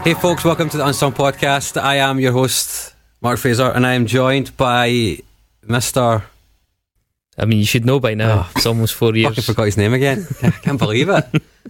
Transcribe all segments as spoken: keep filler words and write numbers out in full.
Hey folks, welcome to the Unsung Podcast. I am your host, Mark Fraser, and I am joined by Mister I mean, you should know by now. Oh, it's almost four years. I forgot his name again. I can't believe it.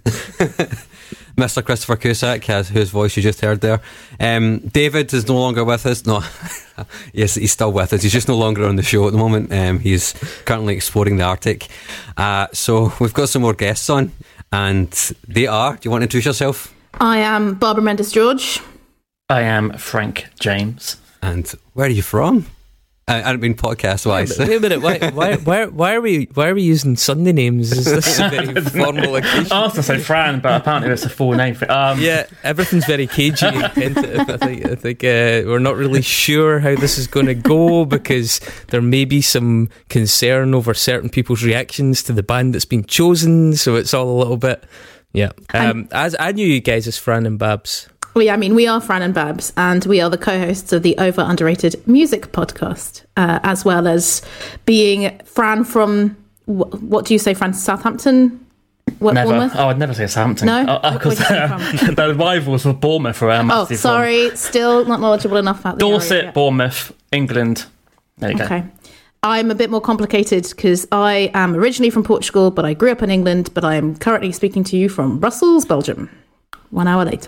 Mister Christopher Cusack, whose voice you just heard there. Um, David is no longer with us. No, yes, he's still with us. He's just no longer on the show at the moment. Um, he's currently exploring the Arctic. Uh, so we've got some more guests on, and they are. Do you want to introduce yourself? I am Barbara Mendes George. I am Frank James. And where are you from? I, I don't mean podcast wise. Wait a minute, wait a minute. Why, why, why, why are we why are we using Sunday names? Is this a very formal occasion? I was going to say Fran, but apparently it's a full name for it. Um, yeah, everything's very cagey and tentative. I think I think uh, we're not really sure how this is going to go because there may be some concern over certain people's reactions to the band that's been chosen. So it's all a little bit, yeah. Um, as I knew you guys as Fran and Babs. Well, yeah, I mean, we are Fran and Babs, and we are the co-hosts of the Over Underrated Music podcast, uh, as well as being Fran from, wh- what do you say, Fran, Southampton? What, never. Bournemouth? Oh, I'd never say Southampton. No? Because uh, uh, the rivals were Bournemouth, where I'm Oh, actually sorry, from. still not knowledgeable enough about the Dorset, area. Bournemouth, England. There you Okay. go. I'm a bit more complicated because I am originally from Portugal, but I grew up in England, but I am currently speaking to you from Brussels, Belgium, one hour later.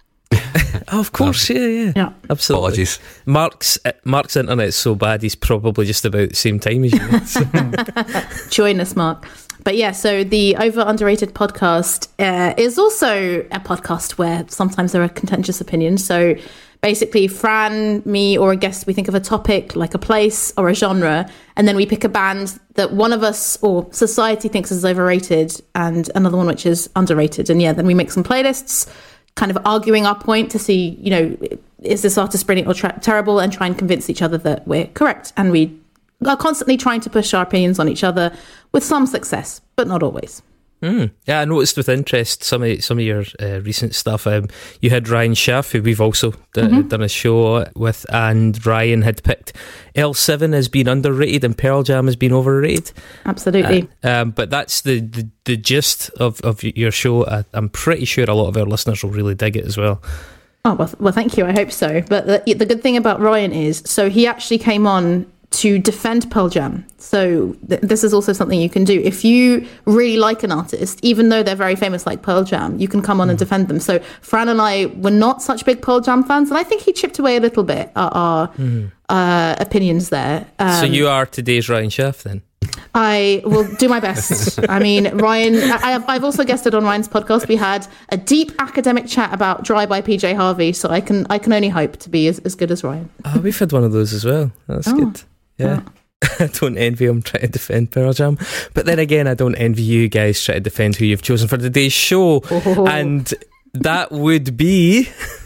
Oh, of course, yeah, yeah, yeah. Absolutely. Apologies. Mark's Mark's internet's so bad he's probably just about the same time as you. So. Join us, Mark. But yeah, so the Over Underrated podcast uh, is also a podcast where sometimes there are contentious opinions. So basically, Fran, me, or a guest, we think of a topic like a place or a genre, and then we pick a band that one of us or society thinks is overrated, and another one which is underrated. And yeah, then we make some playlists, kind of arguing our point to see, you know, is this artist brilliant or tra- terrible, and try and convince each other that we're correct. And we are constantly trying to push our opinions on each other with some success, but not always. Mm. Yeah, I noticed with interest some of some of your uh, recent stuff. Um, you had Ryan Schaff, who we've also d- mm-hmm. done a show with, and Ryan had picked L seven as being underrated and Pearl Jam as being overrated. Absolutely. Uh, um, but that's the, the, the gist of, of your show. I, I'm pretty sure a lot of our listeners will really dig it as well. Oh, well, well thank you. I hope so. But the, the good thing about Ryan is, so he actually came on to defend Pearl Jam. So th- this is also something you can do. If you really like an artist, even though they're very famous like Pearl Jam, you can come on mm. and defend them. So Fran and I were not such big Pearl Jam fans, and I think he chipped away a little bit at our mm. uh, opinions there. Um, so you are today's Ryan Schaff then? I will do my best. I mean, Ryan, I have, I've also guested on Ryan's podcast. We had a deep academic chat about Dry by P J Harvey, so I can I can only hope to be as, as good as Ryan. Oh, we've had one of those as well. That's oh. good. Yeah. I don't envy him trying to defend Pearl Jam, but then again, I don't envy you guys trying to defend who you've chosen for today's show. Oh. And that would be,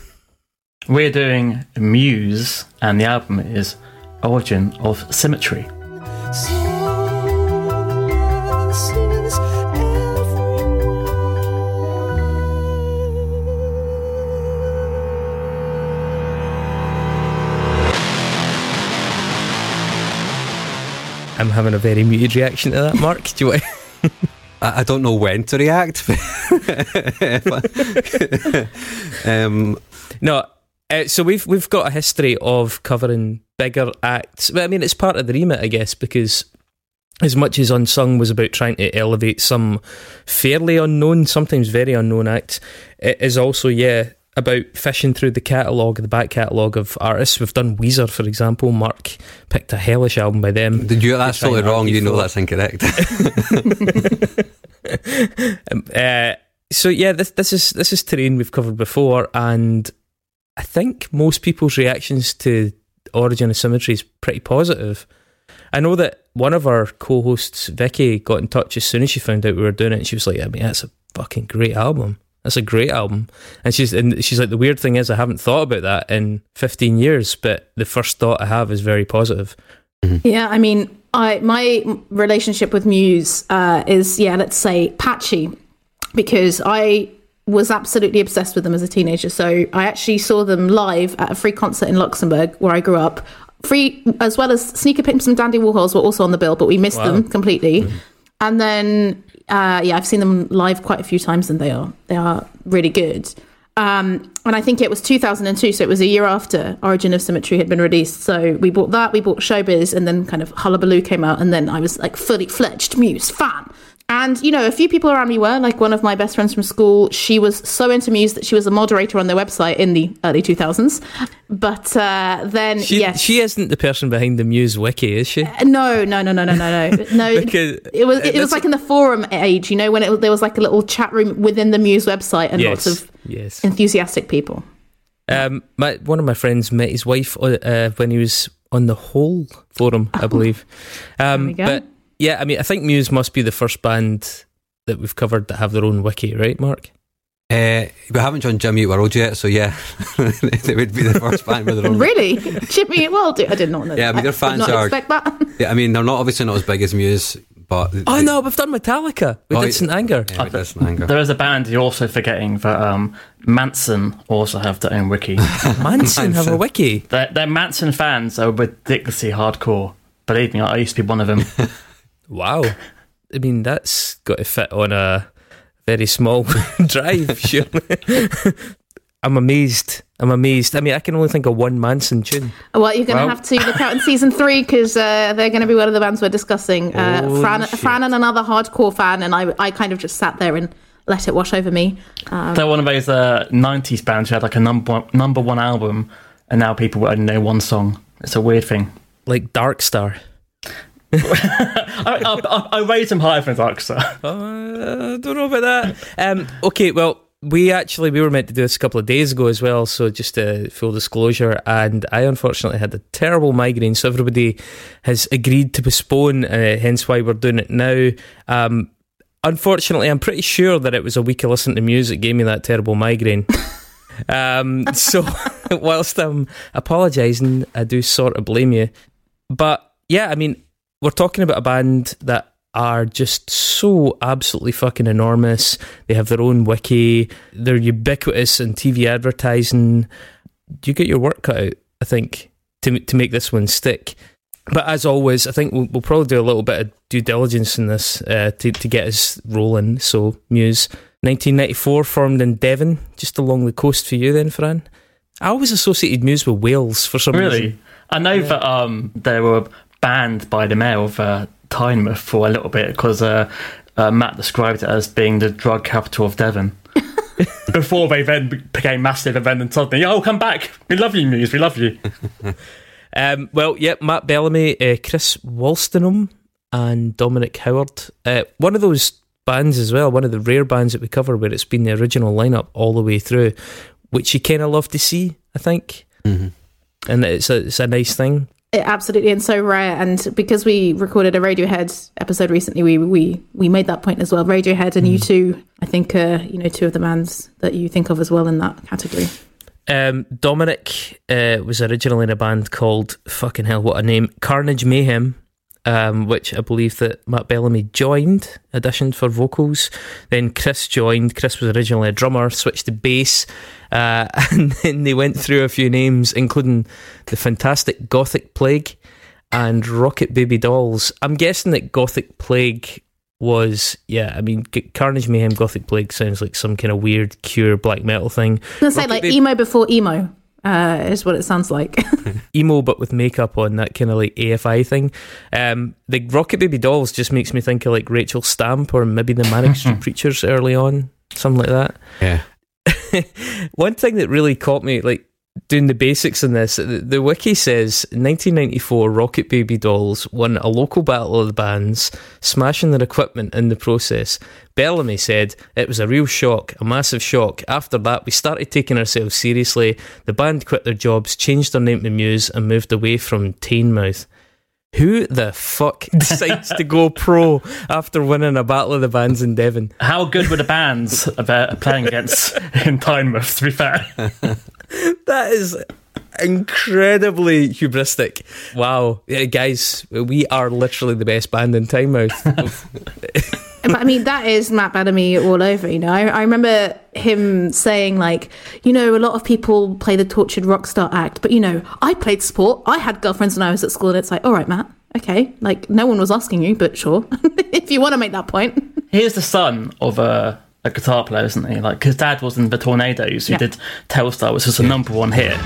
we're doing Muse, and the album is Origin of Symmetry. I'm having a very muted reaction to that, Mark. Do you want to... I, I don't know when to react. um, no, uh, so we've we've got a history of covering bigger acts. But I mean, it's part of the remit, I guess, because as much as Unsung was about trying to elevate some fairly unknown, sometimes very unknown acts, it is also, yeah, about fishing through the catalogue, the back catalogue of artists. We've done Weezer, for example. Mark picked a hellish album by them. Did you? That's totally wrong. You know that's incorrect. um, uh, so yeah, this this is this is terrain we've covered before, and I think most people's reactions to Origin of Symmetry is pretty positive. I know that one of our co-hosts, Vicky, got in touch as soon as she found out we were doing it, and she was like, I mean, that's a fucking great album. That's a great album. And she's and she's like, the weird thing is I haven't thought about that in fifteen years, but the first thought I have is very positive. Mm-hmm. Yeah, I mean, I my relationship with Muse uh, is, yeah, let's say patchy, because I was absolutely obsessed with them as a teenager. So I actually saw them live at a free concert in Luxembourg, where I grew up. Free, as well as Sneaker Pimps and Dandy Warhols were also on the bill, but we missed wow. them completely. Mm-hmm. And then, uh, yeah, I've seen them live quite a few times, and they are they are really good. Um, and I think it was two thousand two, so it was a year after Origin of Symmetry had been released. So we bought that, we bought Showbiz, and then kind of Hullabaloo came out, and then I was like fully fledged Muse fan. And, you know, a few people around me were, like one of my best friends from school, she was so into Muse that she was a moderator on their website in the early two thousands. But uh, then, she, yes. She isn't the person behind the Muse wiki, is she? Uh, no, no, no, no, no, no, no. No, because, it was it, it was like in the forum age, you know, when it, there was like a little chat room within the Muse website and yes, lots of yes. enthusiastic people. Um, my one of my friends met his wife uh, when he was on the Hole forum, I believe. Um, there we go. But yeah, I mean, I think Muse must be the first band that we've covered that have their own wiki, right, Mark? Uh, we haven't done Jimmy Eat World yet, so yeah, they would be the first band with their own. Really? Jimmy Eat World? I did not know. Yeah, I mean, their fans I did not are. expect that. Yeah, I mean, they're not obviously not as big as Muse, but Oh no, we've done Metallica. We Oh, did Saint Anger. Yeah, we did Saint Anger. There is a band you're also forgetting that um, Manson also have their own wiki. Manson have a wiki. Their, their Manson fans are ridiculously hardcore. Believe me, I used to be one of them. Wow. I mean, that's got to fit on a very small drive, surely. I'm amazed. I'm amazed. I mean, I can only think of one Manson tune. Well, you're going to Well- have to look out in season three because uh, they're going to be one of the bands we're discussing. Uh, Holy Fran, shit. Fran and another hardcore fan, and I, I kind of just sat there and let it wash over me. Um, They're one of those uh, nineties bands who had like a number one, number one album, and now people only know one song. It's a weird thing. Like Dark Star. I, I, I, I raised them higher than Darkstar. Uh, I don't know about that. Um, okay, well, we actually, we were meant to do this a couple of days ago as well, so just a full disclosure, and I unfortunately had a terrible migraine, so everybody has agreed to postpone, uh, hence why we're doing it now. Um, unfortunately, I'm pretty sure that it was a week of listening to music gave me that terrible migraine. um, so, whilst I'm apologising, I do sort of blame you. But, yeah, I mean, we're talking about a band that are just so absolutely fucking enormous. They have their own wiki. They're ubiquitous in T V advertising. You get your work cut out, I think, to to make this one stick. But as always, I think we'll, we'll probably do a little bit of due diligence in this uh, to, to get us rolling. So, Muse, nineteen ninety-four, formed in Devon, just along the coast for you then, Fran. I always associated Muse with Wales for some Really? reason. I know Yeah. that um, they were banned by the mayor of uh, Tynemouth for a little bit because uh, uh, Matt described it as being the drug capital of Devon. Before they then be- became massive and then suddenly, oh, come back. We love you, Muse. We love you. Um, well, yeah, Matt Bellamy, uh, Chris Wolstenholme, and Dominic Howard. Uh, one of those bands as well, one of the rare bands that we cover where it's been the original lineup all the way through, which you kind of love to see, I think. Mm-hmm. And it's a, it's a nice thing. It absolutely, and so rare. And because we recorded a Radiohead episode recently, we we we made that point as well. Radiohead and U two, I think, uh, you know, two of the bands that you think of as well in that category. Um, Dominic uh, was originally in a band called, fucking hell, what a name, Carnage Mayhem, um, which I believe that Matt Bellamy joined, auditioned for vocals. Then Chris joined. Chris was originally a drummer, switched to bass, uh, and then they went through a few names, including the fantastic Gothic Plague and Rocket Baby Dolls. I'm guessing that Gothic Plague was, yeah, I mean, G- Carnage Mayhem, Gothic Plague sounds like some kind of weird Cure black metal thing. I was going to say, Rocket like, Baby- emo before emo uh, is what it sounds like. Emo but with makeup on, that kind of like A F I thing. Um, the Rocket Baby Dolls just makes me think of like Rachel Stamp or maybe the Manic Street Preachers early on, something like that. Yeah. One thing that really caught me, like doing the basics in this, the, the wiki says in nineteen ninety-four Rocket Baby Dolls won a local battle of the bands, smashing their equipment in the process. Bellamy said it was a real shock, a massive shock. After that we started taking ourselves seriously. The band quit their jobs, changed their name to Muse and moved away from Tynemouth. Who the fuck decides to go pro after winning a battle of the bands in Devon? How good were the bands about playing against in Tynemouth, to be fair? That is incredibly hubristic. Wow. Yeah, guys, we are literally the best band in Tynemouth. But I mean, that is Matt Bellamy all over, you know. I, I remember him saying, like, you know, a lot of people play the tortured rock star act, but, you know, I played sport. I had girlfriends when I was at school, and it's like, all right, Matt, okay. Like, no one was asking you, but sure. If you want to make that point. Here's the son of a, a guitar player, isn't he? Like, his dad was in the Tornadoes, who Yeah. did Telstar, which was a number one hit.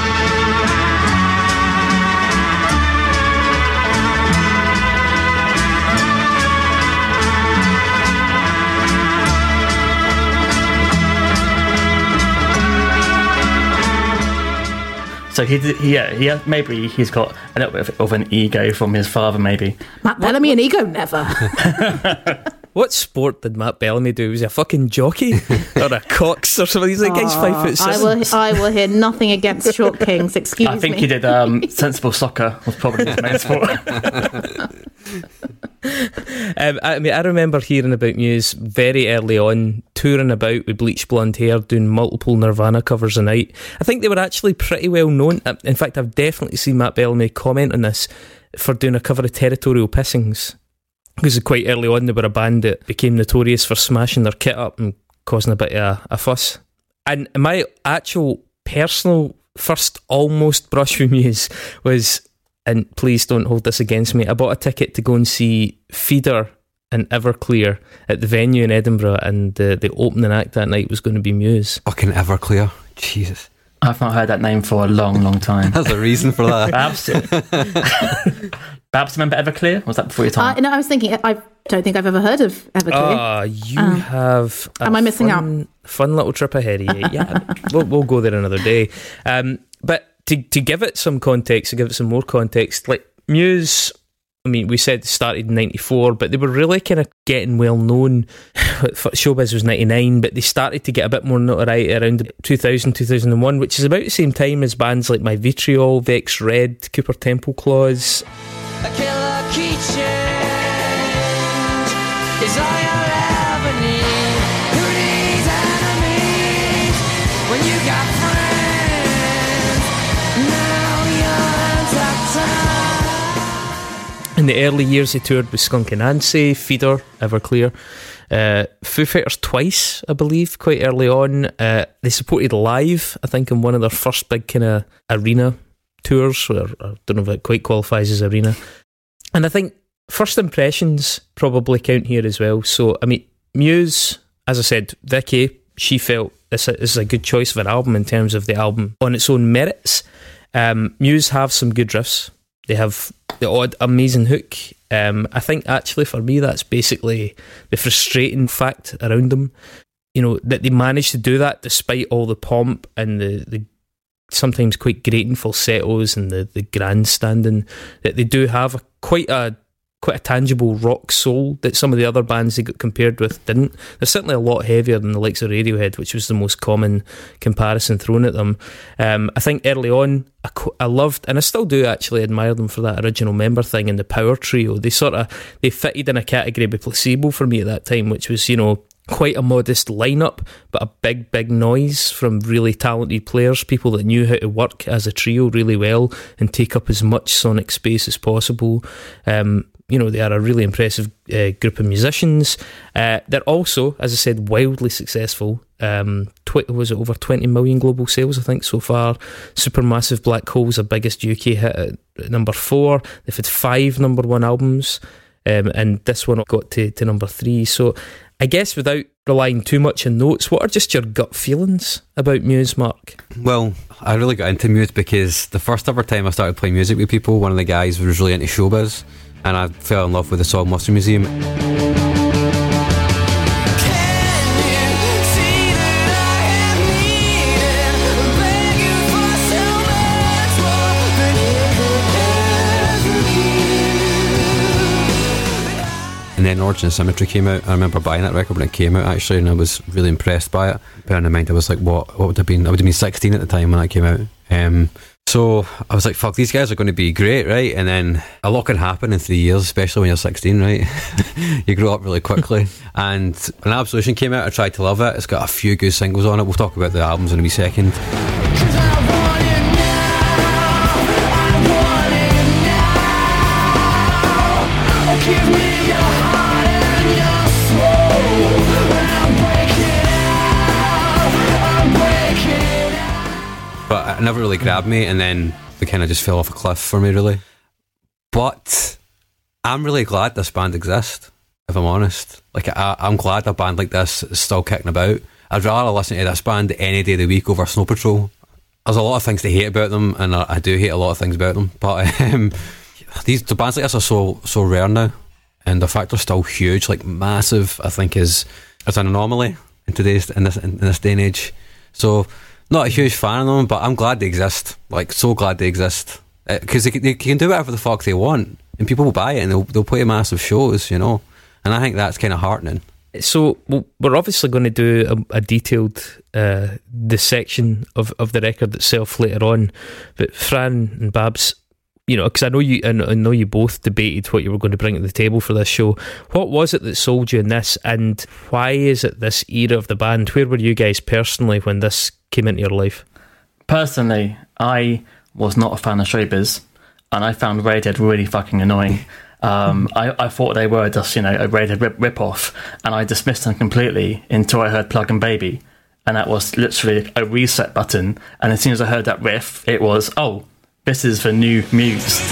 So he, did, he, yeah, he, maybe he's got a little bit of, of an ego from his father, maybe. Matt Bellamy and ego, never. What sport did Matt Bellamy do? Was he a fucking jockey or a cox or something? He's like, he's five foot I seven. will, I will hear nothing against short kings. Excuse me. I think he did um, sensible soccer was probably his main sport. Um, I mean, I remember hearing about Muse very early on, touring about with bleach blonde hair, doing multiple Nirvana covers a night. I think they were actually pretty well known. In fact, I've definitely seen Matt Bellamy comment on this for doing a cover of Territorial Pissings. Because quite early on, they were a band that became notorious for smashing their kit up and causing a bit of a, a fuss. And my actual personal first almost brush with Muse was, and please don't hold this against me, I bought a ticket to go and see Feeder and Everclear at the venue in Edinburgh, and the, the opening act that night was going to be Muse. Fucking Everclear. Jesus. I've not heard that name for a long, long time. There's a reason for that. Babs, Babs, remember Everclear? Was that before your time? Uh, no, I was thinking, I don't think I've ever heard of Everclear. Ah, you Um, have a am I missing fun, fun little trip ahead of you. Yeah, we'll, we'll go there another day. Um, but to, to give it some context, to give it some more context, like Muse, I mean, we said started in ninety-four, but they were really kind of getting well known. Showbiz was ninety-nine, but they started to get a bit more notoriety around two thousand, two thousand one, which is about the same time as bands like My Vitriol, Vex Red, Cooper Temple Claws. A killer key change is all you'll ever need. Who needs enemies when you got friends? Now you're intact. In the early years, they toured with Skunk Anansie, Feeder, Everclear, uh, Foo Fighters twice, I believe, quite early on. Uh, they supported Live, I think, in one of their first big kind of arena tours, or I don't know if it quite qualifies as arena. And I think first impressions probably count here as well. So, I mean, Muse, as I said, Vicky, she felt this is a good choice of an album in terms of the album on its own merits. Um, Muse have some good riffs. They have the odd amazing hook. Um, I think actually for me that's basically the frustrating fact around them. You know, that they managed to do that despite all the pomp and the, the sometimes quite grating falsettos and the, the grandstanding, that they do have a, quite a quite a tangible rock soul that some of the other bands they got compared with didn't. They're certainly a lot heavier than the likes of Radiohead, which was the most common comparison thrown at them. Um, I think early on, I, co- I loved, and I still do actually admire them for that original member thing and the power trio. They sort of, they fitted in a category with Placebo for me at that time, which was, you know, quite a modest lineup, but a big, big noise from really talented players, people that knew how to work as a trio really well and take up as much sonic space as possible. Um, you know, they are a really impressive uh, group of musicians. Uh, they're also, as I said, wildly successful. Um, tw- was it over twenty million global sales, I think, so far. Supermassive Black Hole's their biggest U K hit at number four. They've had five number one albums, um, and this one got to, to number three. So I guess without relying too much on notes, what are just your gut feelings about Muse, Mark? Well, I really got into Muse because the first ever time I started playing music with people, one of the guys was really into showbiz, and I fell in love with the Soul Monster Museum. And then Origin of Symmetry came out. I remember buying that record when it came out, actually, and I was really impressed by it. Bearing in mind, I was like, what what would have been? I would have been sixteen at the time when that came out. Um, so I was like, fuck, these guys are going to be great, right? And then a lot can happen in three years, especially when you're sixteen, right? You grow up really quickly. And when Absolution came out, I tried to love it. It's got a few good singles on it. We'll talk about the albums in a wee second. But it never really grabbed me, and then they kind of just fell off a cliff for me, really. But I'm really glad this band exists. if I'm honest. Like, I, I'm glad a band like this is still kicking about. I'd rather listen to this band any day of the week over Snow Patrol. There's a lot of things to hate about them, and I, I do hate a lot of things about them, but um, these the bands like this are so so rare now, and the fact they're still huge, like massive, I think is is an anomaly in today's in this in this day and age. So, not a huge fan of them, but I'm glad they exist. Like, so glad they exist, because they, they can do whatever the fuck they want, and people will buy it, and they'll they'll play massive shows, you know. And I think that's kind of heartening. So we're obviously going to do a, a detailed uh, dissection of, of the record itself later on. But Fran and Babs, you know, because I know you, I know you both debated what you were going to bring to the table for this show. What was it that sold you in this, and why is it this era of the band? Where were you guys personally when this came into your life? Personally, I was not a fan of Showbiz, and I found Radiohead really fucking annoying. Um, I, I thought they were just, you know, a Radiohead rip, rip-off, and I dismissed them completely until I heard Plug and Baby, and that was literally a reset button, and as soon as I heard that riff, it was, oh, this is the new Muse.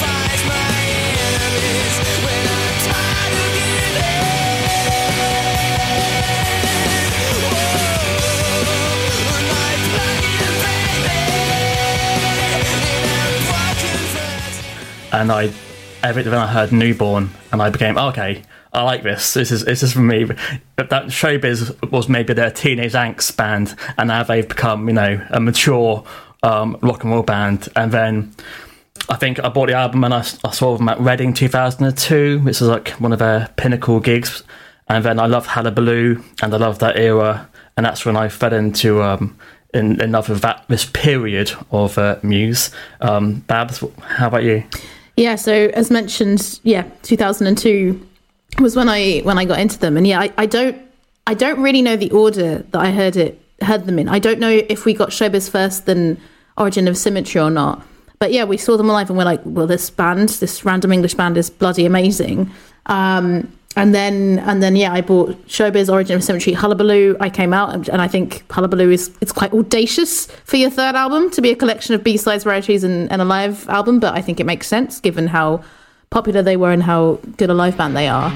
And I Every then I heard Newborn, and I became, okay, I like this. This is this is for me. But that Showbiz was maybe their teenage angst band, and now they've become, you know, a mature um, rock and roll band. And then I think I bought the album, and I, I saw them at Reading two thousand two, which was like one of their pinnacle gigs. And then I loved Hullabaloo, and I loved that era, and that's when I fell into um, in another that this period of uh, Muse. Um, Babs, how about you? Yeah, so as mentioned, yeah, two thousand two was when I when I got into them, and yeah, I, I don't I don't really know the order that I heard it heard them in. I don't know if we got Showbiz first, then Origin of Symmetry or not. But yeah, we saw them live, and we're like, well, this band, this random English band, is bloody amazing. Um, and then and then yeah, I bought Showbiz, Origin of Symmetry, Hullabaloo. I came out, and, and I think Hullabaloo is it's quite audacious for your third album to be a collection of B-sides, rarities, and, and a live album. But I think it makes sense given how popular they were and how good a live band they are.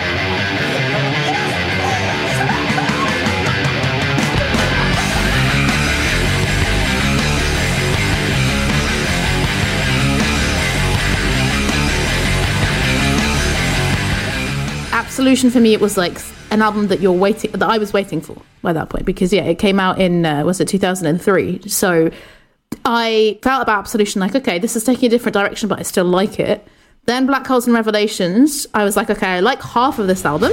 Absolution for me, it was like an album that you're waiting that I was waiting for by that point, because yeah, it came out in uh, was it two thousand three, so I felt about Absolution like, okay, this is taking a different direction, but I still like it. Then Black Holes and Revelations, I was like, okay, I like half of this album.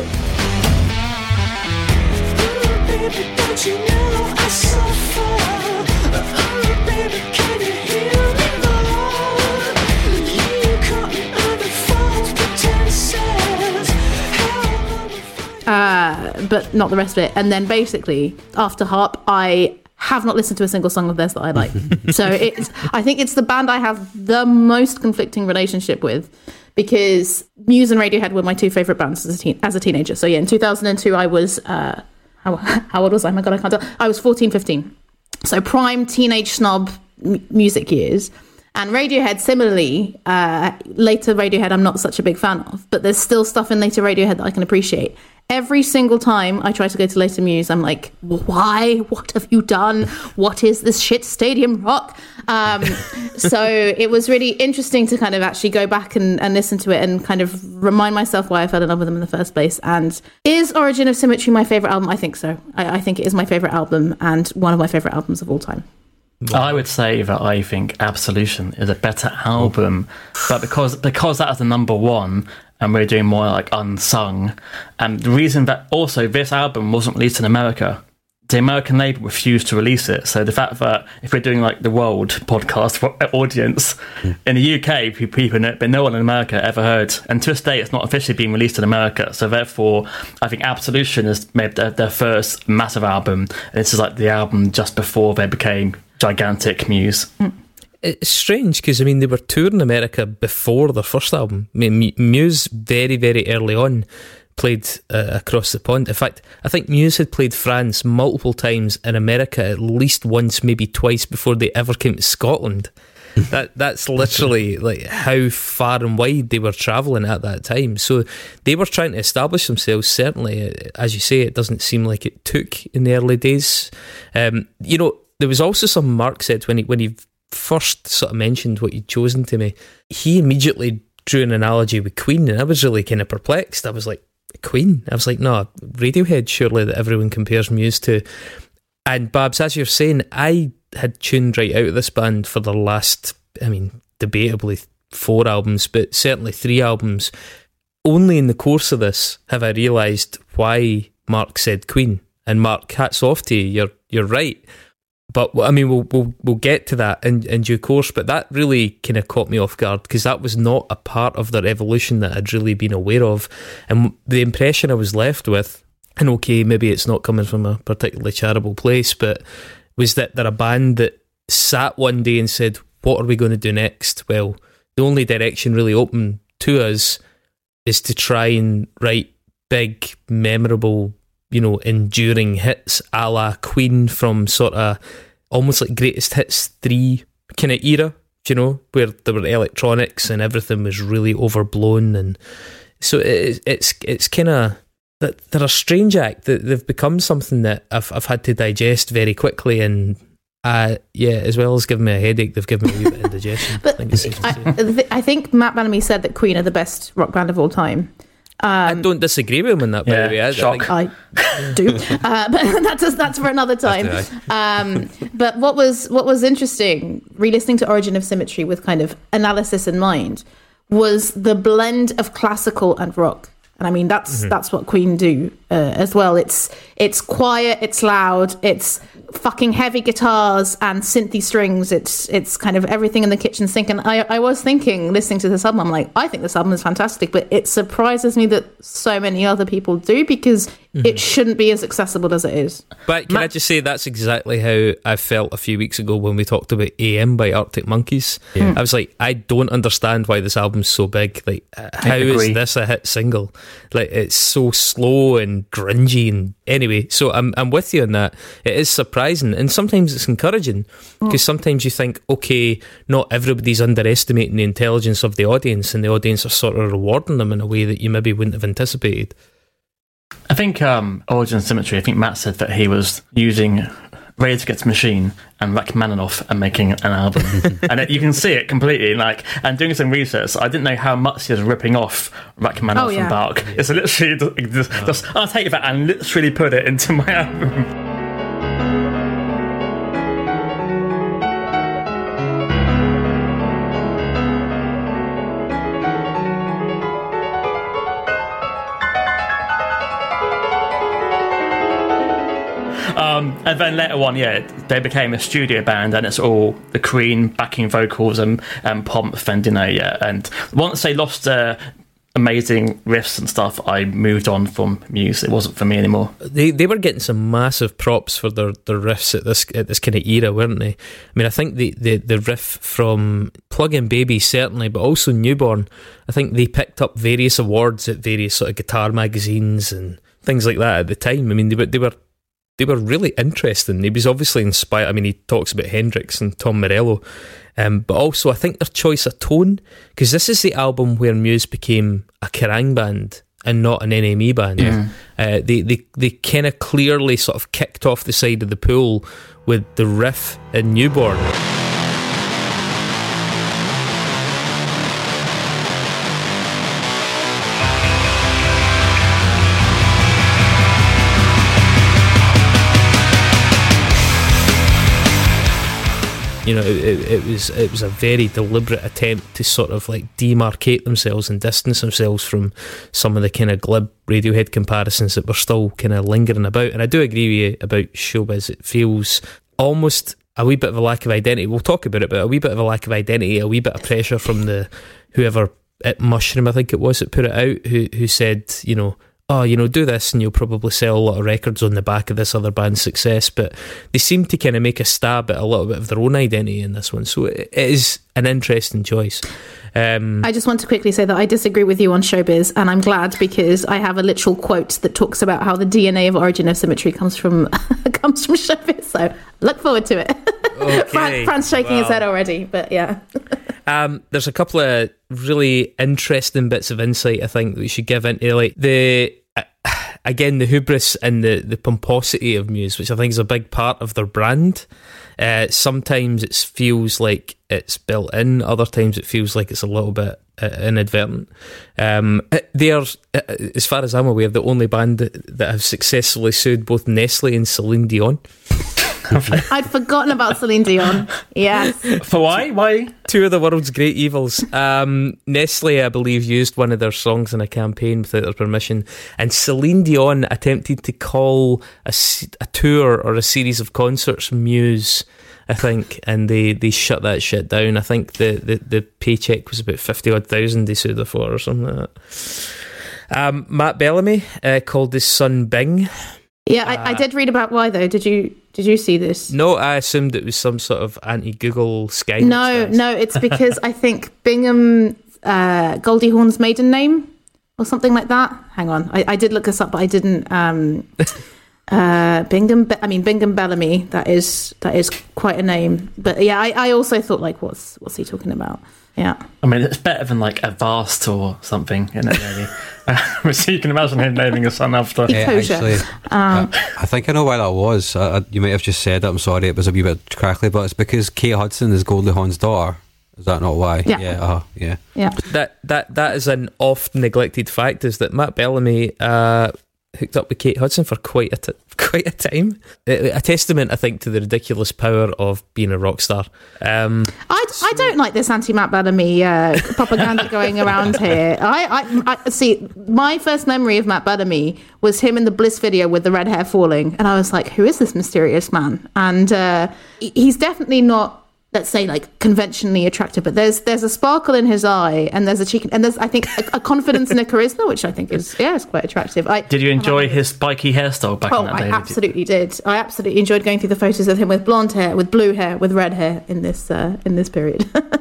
Uh, but not the rest of it. And then basically, after Harp, I have not listened to a single song of theirs that I like. So it's, I think it's the band I have the most conflicting relationship with, because Muse and Radiohead were my two favourite bands as a, teen, as a teenager. So yeah, in two thousand two, I was, uh, how, how old was I? Oh my God, I can't tell. I was fourteen, fifteen. So prime teenage snob m- music years. And Radiohead, similarly, uh, later Radiohead I'm not such a big fan of, but there's still stuff in later Radiohead that I can appreciate. Every single time I try to go to later Muse, I'm like, why? What have you done? What is this shit stadium rock? Um, so it was really interesting to kind of actually go back and, and listen to it and kind of remind myself why I fell in love with them in the first place. And is Origin of Symmetry my favourite album? I think so. I, I think it is my favourite album and one of my favourite albums of all time. I would say that I think Absolution is a better album, but because because that is the number one, and we're doing more like unsung, and the reason that also this album wasn't released in America, the American label refused to release it. So the fact that if we're doing like the world podcast for audience mm. in the U K, people know, but no one in America ever heard, and to this day it's not officially being released in America. So therefore, I think Absolution is maybe their, their first massive album, and this is like the album just before they became gigantic Muse. Mm. It's strange because I mean they were touring America before their first album. I mean, Muse very very early on played uh, across the pond. In fact, I think Muse had played France multiple times in America, at least once, maybe twice, before they ever came to Scotland. that that's literally like how far and wide they were travelling at that time. So they were trying to establish themselves. Certainly, as you say, it doesn't seem like it took in the early days. Um, you know, there was also something Mark said when he when he first sort of mentioned what you'd chosen to me. He immediately drew an analogy with Queen, and I was really kind of perplexed. I was like, Queen? I was like, no, Radiohead, surely, that everyone compares Muse to. And Babs, as you're saying, I had tuned right out of this band for the last, I mean, debatably four albums, but certainly three albums. Only in the course of this have I realised why Mark said Queen. And Mark, hats off to you, you're you're right. But I mean, we'll we'll, we'll get to that in, in due course. But that really kind of caught me off guard, because that was not a part of their evolution that I'd really been aware of. And the impression I was left with, and okay, maybe it's not coming from a particularly charitable place, but was that they're a band that sat one day and said, what are we going to do next? Well, the only direction really open to us is to try and write big, memorable, you know, enduring hits a la Queen from sort of almost like Greatest Hits three kind of era, you know, where there were electronics and everything was really overblown. And so it, it's it's kind of, that they're a strange act. That they've become something that I've I've had to digest very quickly, and uh, yeah, as well as giving me a headache, they've given me a wee bit of indigestion. But I think, it's safe to I, say. th- I think Matt Bellamy said that Queen are the best rock band of all time. Um, I don't disagree with him on that, by Yeah, the way. I, shock. I think, I do, uh, but that's that's for another time. That's it, Um, but what was what was interesting, re-listening to Origin of Symmetry with kind of analysis in mind, was the blend of classical and rock. And I mean, that's mm-hmm. that's what Queen do uh, as well. It's it's quiet, it's loud, it's fucking heavy guitars and synthy strings. It's it's kind of everything in the kitchen sink. And I, I was thinking, listening to this album, I'm like, I think this album is fantastic, but it surprises me that so many other people do, because mm-hmm. it shouldn't be as accessible as it is. But can Ma- I just say that's exactly how I felt a few weeks ago when we talked about A M by Arctic Monkeys. Yeah. I was like, I don't understand why this album's so big. Like, how is this a hit single? Like, it's so slow and grungy. And anyway, so I'm I'm with you on that. It is surprising, and sometimes it's encouraging, because mm. sometimes you think, okay, not everybody's underestimating the intelligence of the audience, and the audience are sort of rewarding them in a way that you maybe wouldn't have anticipated. I think um, Origin Symmetry, I think Matt said that he was using Rage Against the Machine and Rachmaninoff and making an album. And it, you can see it completely. Like, and doing some research, I didn't know how much he was ripping off Rachmaninoff oh, yeah. and Bach. It's literally just, just, just, I'll take that and literally put it into my album. Um, and then later on, yeah, they became a studio band, and it's all the Queen backing vocals and, and Pomp Fendiner, yeah. And once they lost their amazing riffs and stuff, I moved on from Muse. It wasn't for me anymore. They they were getting some massive props for their, their riffs at this at this kind of era, weren't they? I mean, I think the, the, the riff from Plug-in Baby, certainly, but also Newborn, I think they picked up various awards at various sort of guitar magazines and things like that at the time. I mean, they were they were They were really interesting. He was obviously inspired. I mean, he talks about Hendrix and Tom Morello, um, but also I think their choice of tone, because this is the album where Muse became a Kerrang band and not an N M E band. Yeah. Uh, they they, they kind of clearly sort of kicked off the side of the pool with the riff in Newborn. You know, it, it, it was it was a very deliberate attempt to sort of like demarcate themselves and distance themselves from some of the kind of glib Radiohead comparisons that were still kind of lingering about. And I do agree with you about Showbiz. It feels almost a wee bit of a lack of identity. We'll talk about it, but a wee bit of a lack of identity, a wee bit of pressure from the whoever at Mushroom, I think it was, that put it out, who who said, you know, oh, you know, do this and you'll probably sell a lot of records on the back of this other band's success. But they seem to kind of make a stab at a little bit of their own identity in this one. So it is an interesting choice. Um, I just want to quickly say that I disagree with you on Showbiz, and I'm glad, because I have a literal quote that talks about how the D N A of Origin of Symmetry comes from comes from Showbiz. So look forward to it. Okay. Fran, Fran's shaking his Wow. head already, but yeah. Um, there's a couple of really interesting bits of insight I think that we should give into, like the uh, again the hubris and the, the pomposity of Muse, which I think is a big part of their brand. Uh, sometimes it feels like it's built in, other times it feels like it's a little bit uh, inadvertent. Um, they are, uh, as far as I'm aware, the only band that, that have successfully sued both Nestle and Celine Dion. I'd forgotten about Celine Dion. Yes. For why? Why? Two of the world's great evils. Um, Nestle, I believe, used one of their songs in a campaign without their permission, and Celine Dion attempted to call a, s- a tour or a series of concerts Muse, I think, and they, they shut that shit down. I think the, the, the paycheck was about fifty odd thousand they sued her for or something like that. Um, Matt Bellamy uh, called his son Bing. Yeah, I, I did read about why though. Did you did you see this? No, I assumed it was some sort of anti-Google Skynet. No, stance. no, it's because I think Bingham uh, Goldie Hawn's maiden name or something like that. Hang on, I, I did look this up, but I didn't. Um, uh, Bingham, Be- I mean Bingham Bellamy. That is that is quite a name. But yeah, I, I also thought like, what's what's he talking about? Yeah. I mean, it's better than like a vast or something, isn't it? Really. So you can imagine him naming a son after. Yeah, Ecosia. actually, Um, I, I think I know why that was. I, I, you might have just said it. I'm sorry, it was a wee bit crackly, but it's because Kate Hudson is Goldie Hawn's daughter. Is that not why? Yeah. Yeah. Uh, yeah. yeah. That that that is an oft neglected fact, is that Matt Bellamy uh, hooked up with Kate Hudson for quite a t- quite a time. A, a testament, I think, to the ridiculous power of being a rock star. Um, I, I don't like this anti-Matt Bellamy uh, propaganda going around here. I, I, I see. My first memory of Matt Bellamy was him in the Bliss video with the red hair falling, and I was like, "Who is this mysterious man?" And uh, he- he's definitely not, let's say, like conventionally attractive, but there's there's a sparkle in his eye, and there's a cheek, and there's I think a, a confidence and a charisma, which I think is yeah, is quite attractive. I, Did you enjoy his spiky hairstyle back Oh, in that I day? did you? absolutely did. I absolutely enjoyed going through the photos of him with blonde hair, with blue hair, with red hair in this uh, in this period.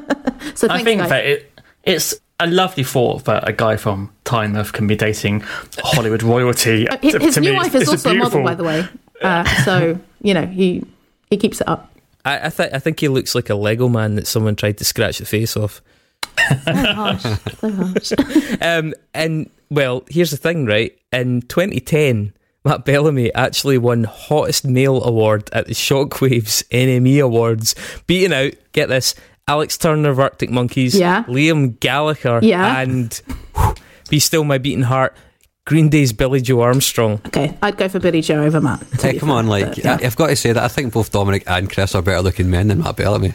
So I thanks, think guys. that it, it's a lovely thought that a guy from Tynemouth can be dating Hollywood royalty. Uh, His, To- his to new me, wife it's- is it's also a model, beautiful. by the way. Uh, so you know he he keeps it up. I I, th- I think he looks like a Lego man that someone tried to scratch the face off. So harsh, so harsh. Um, and well, here's the thing, right? In twenty ten, Matt Bellamy actually won Hottest Male Award at the Shockwaves N M E Awards, beating out, get this, Alex Turner of Arctic Monkeys, Yeah. Liam Gallagher, Yeah. and whew, Be Still My Beating Heart, Green Day's Billy Joe Armstrong. Okay, I'd go for Billy Joe over Matt. to Hey, be come fair, on, like, but, yeah. I, I've got to say that I think both Dominic and Chris are better looking men than Matt Bellamy.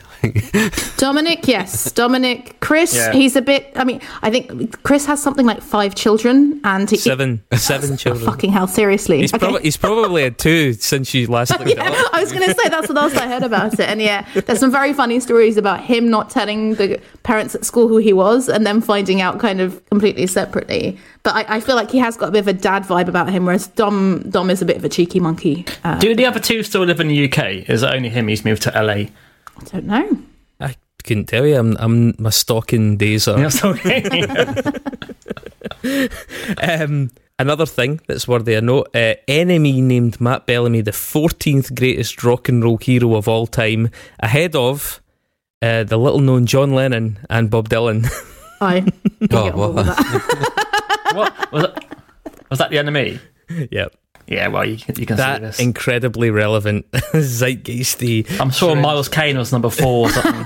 Dominic, yes, Dominic. Chris, Yeah. he's a bit. I mean, I think Chris has something like five children, and he, Seven, seven children. fucking hell, seriously. He's, Okay. prob- he's probably had two since you last looked it Yeah, up. I was going to say that's what else I heard about it. And yeah, there's some very funny stories about him not telling the parents at school who he was and then finding out kind of completely separately. But I, I feel like he has got a bit of a dad vibe about him, whereas Dom Dom is a bit of a cheeky monkey. Uh, Do the other two still live in the U K? Is it only him? He's moved to L A. I don't know. I couldn't tell you. I'm, I'm my stalking days are. Yes, okay. Um, another thing that's worthy of note, uh, N M E named Matt Bellamy the fourteenth greatest rock and roll hero of all time, ahead of uh, the little-known John Lennon and Bob Dylan. I can Oh, get on board well. with that. What was that? Was that the enemy? Yep. Yeah, well, you, can- you can see That this. incredibly relevant, zeitgeisty. I'm sure Miles Kane was number four or something.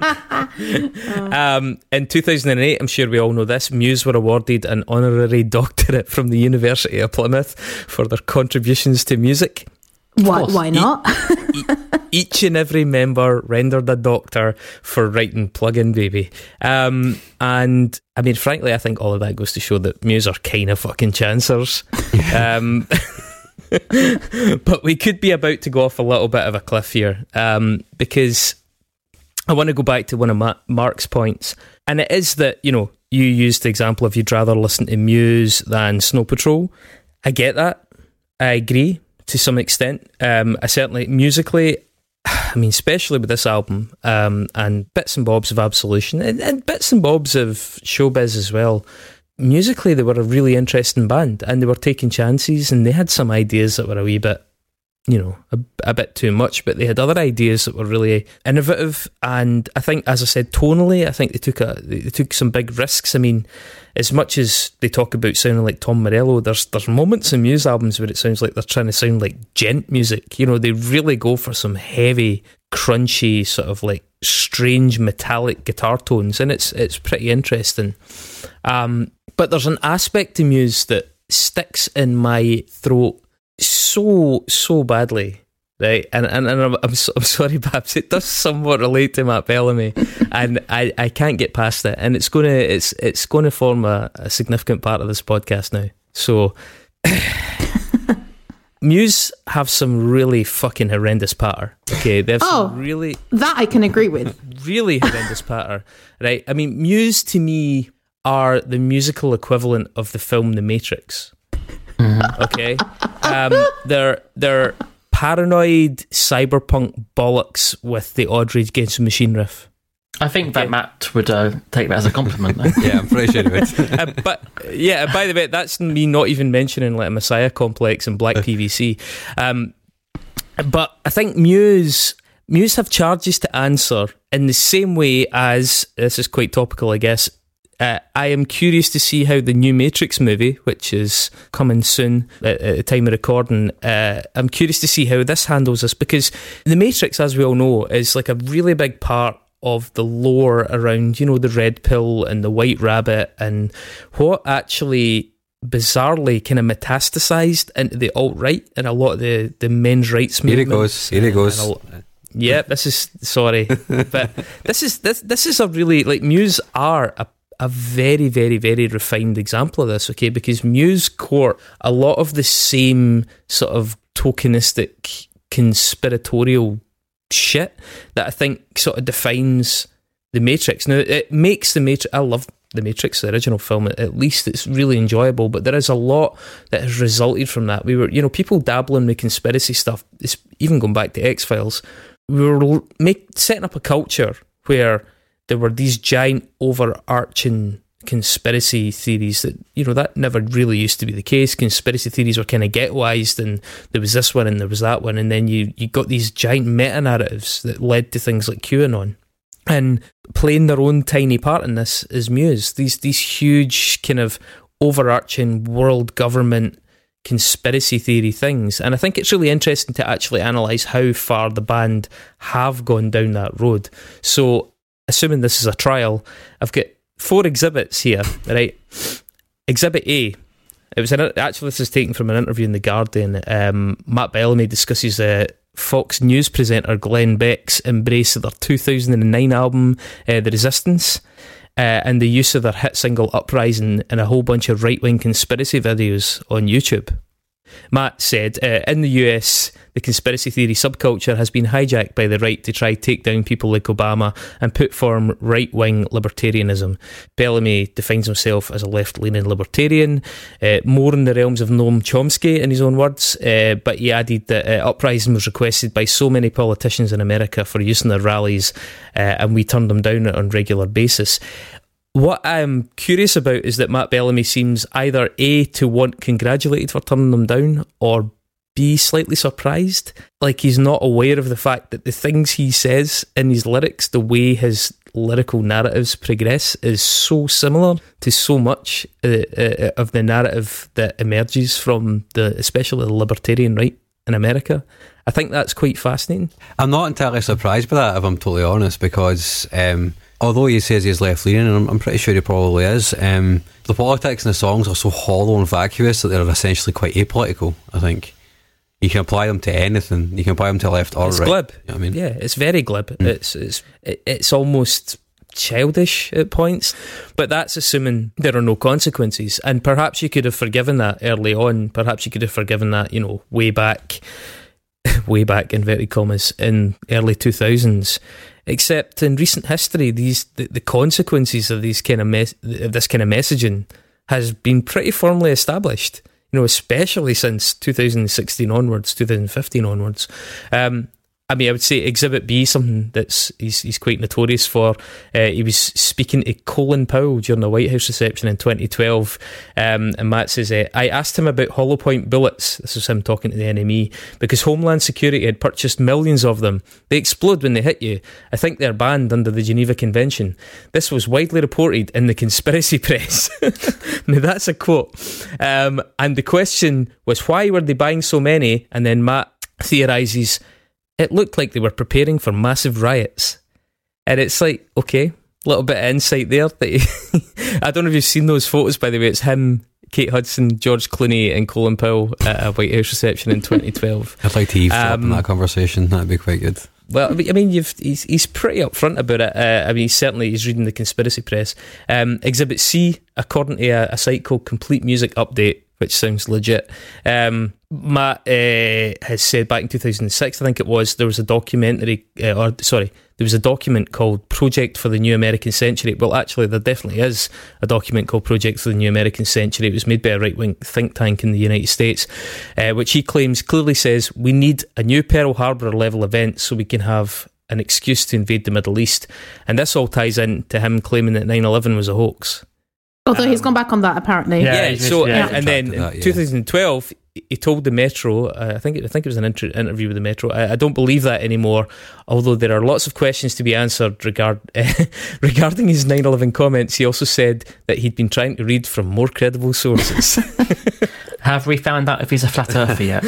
Um, in two thousand eight, I'm sure we all know this, Muse were awarded an honorary doctorate from the University of Plymouth for their contributions to music. Why, course. why not? Each and every member rendered a doctor for writing Plug-in Baby. Um, and, I mean, frankly, I think all of that goes to show that Muse are kind of fucking chancers. um, but we could be about to go off a little bit of a cliff here, um, because I want to go back to one of Ma- Mark's points. And it is that, you know, you used the example of you'd rather listen to Muse than Snow Patrol. I get that. I agree to some extent. Um, I certainly, musically, I mean, especially with this album, um, and bits and bobs of Absolution, and, and bits and bobs of Showbiz as well, musically they were a really interesting band, and they were taking chances, and they had some ideas that were a wee bit you know, a, a bit too much, but they had other ideas that were really innovative. And I think, as I said, tonally, I think they took a they took some big risks. I mean, as much as they talk about sounding like Tom Morello, there's there's moments in Muse albums where it sounds like they're trying to sound like gent music. You know, they really go for some heavy, crunchy, sort of like strange metallic guitar tones, and it's it's pretty interesting. Um, but there's an aspect to Muse that sticks in my throat so so badly, right? And and, and I'm, I'm, so, I'm sorry, Babs, it does somewhat relate to Matt Bellamy, and I, I can't get past it, and it's gonna it's it's gonna form a, a significant part of this podcast now. So Muse have some really fucking horrendous patter. Okay, they have Oh. some really That I can agree with. really horrendous patter, right? I mean, Muse to me are the musical equivalent of the film The Matrix. Mm-hmm. Okay, um, they're they're paranoid cyberpunk bollocks with the Audrey Against the Machine riff. I think that Matt would uh, take that as a compliment, though. Yeah, I'm pretty sure he would. uh, but yeah, by the way, that's me not even mentioning like a Messiah Complex and Black P V C. Um, but I think Muse Muse have charges to answer in the same way as, this is quite topical, I guess. Uh, I am curious to see how the new Matrix movie, which is coming soon at, at the time of recording, uh, I'm curious to see how this handles this, because the Matrix, as we all know, is like a really big part of the lore around, you know, the red pill and the white rabbit, and what actually bizarrely kind of metastasized into the alt-right and a lot of the, the men's rights Here he movement. goes. Here he goes. And a- Yeah, this is sorry, but this is this this is a really, like, Muse are a a very very very refined example of this. Okay, because Muse court a lot of the same sort of tokenistic conspiratorial shit that I think sort of defines the Matrix. Now, it makes the Matrix. I love the Matrix, the original film. At least it's really enjoyable, but there is a lot that has resulted from that. We were, you know, people dabbling with conspiracy stuff. It's even going back to X-Files. We were make, setting up a culture where there were these giant overarching conspiracy theories that, you know, that never really used to be the case. Conspiracy theories were kind of ghettoized, and there was this one and there was that one, and then you, you got these giant meta-narratives that led to things like QAnon. And playing their own tiny part in this is Muse. These these huge kind of overarching world government conspiracy theory things. And I think it's really interesting to actually analyse how far the band have gone down that road. So, assuming this is a trial, I've got four exhibits here, right? Exhibit A. It was an, actually, this is taken from an interview in The Guardian. Um, Matt Bellamy discusses uh, Fox News presenter Glenn Beck's embrace of their two thousand nine album, uh, The Resistance, uh, and the use of their hit single Uprising in a whole bunch of right-wing conspiracy videos on YouTube. Matt said, uh, in the U S, the conspiracy theory subculture has been hijacked by the right to try take down people like Obama and put form right-wing libertarianism. Bellamy defines himself as a left-leaning libertarian, uh, more in the realms of Noam Chomsky, in his own words, uh, but he added that uh, Uprising was requested by so many politicians in America for use in their rallies, uh, and we turned them down on a regular basis. What I'm curious about is that Matt Bellamy seems either A, to want congratulated for turning them down, or B, slightly surprised. Like he's not aware of the fact that the things he says in his lyrics, the way his lyrical narratives progress, is so similar to so much uh, uh, of the narrative that emerges from the, especially the libertarian right in America. I think that's quite fascinating. I'm not entirely surprised by that, if I'm totally honest, because um, although he says he's left-leaning, and I'm, I'm pretty sure he probably is, um, the politics in the songs are so hollow and vacuous that they're essentially quite apolitical, I think. You can apply them to anything. You can apply them to left or It's right. glib. You know what I mean? Yeah, it's very glib. Mm. It's it's it, it's almost childish at points, but that's assuming there are no consequences. And perhaps you could have forgiven that early on. Perhaps you could have forgiven that, you know, way back, way back inverted commas in early two thousands. Except in recent history, these the, the consequences of these kind of mes- of this kind of messaging has been pretty firmly established. You know, especially since two thousand sixteen onwards, two thousand fifteen onwards. Um, I mean, I would say Exhibit B, something that's he's, he's quite notorious for. Uh, he was speaking to Colin Powell during the White House reception in twenty twelve, um, and Matt says, uh, I asked him about hollow point bullets. This was him talking to the N M E, because Homeland Security had purchased millions of them. They explode when they hit you. I think they're banned under the Geneva Convention. This was widely reported in the conspiracy press. Now that's a quote. Um, and the question was, why were they buying so many? And then Matt theorises, it looked like they were preparing for massive riots. And it's like, okay, a little bit of insight there. That he, I don't know if you've seen those photos, by the way. It's him, Kate Hudson, George Clooney and Colin Powell at a White House reception in twenty twelve. I'd like to eavesdrop Um, in that conversation. That'd be quite good. Well, I mean, you've, he's he's pretty upfront about it. Uh, I mean, he's certainly he's reading the conspiracy press. Um, Exhibit C, according to a, a site called Complete Music Update, which sounds legit. Um, Matt uh, has said back in two thousand six, I think it was, there was a documentary, uh, or sorry, there was a document called Project for the New American Century. Well, actually, there definitely is a document called Project for the New American Century. It was made by a right-wing think tank in the United States, uh, which he claims clearly says we need a new Pearl Harbor level event so we can have an excuse to invade the Middle East. And this all ties in to him claiming that nine eleven was a hoax. Although Um, he's gone back on that, apparently. Yeah, Yeah, he's- so yeah, and then in that, yeah. twenty twelve, he told the Metro. Uh, I think I think it was an inter- interview with the Metro. I, I don't believe that anymore. Although there are lots of questions to be answered regard uh, regarding his nine eleven comments. He also said that he'd been trying to read from more credible sources. Have we found out if he's a flat earther yet?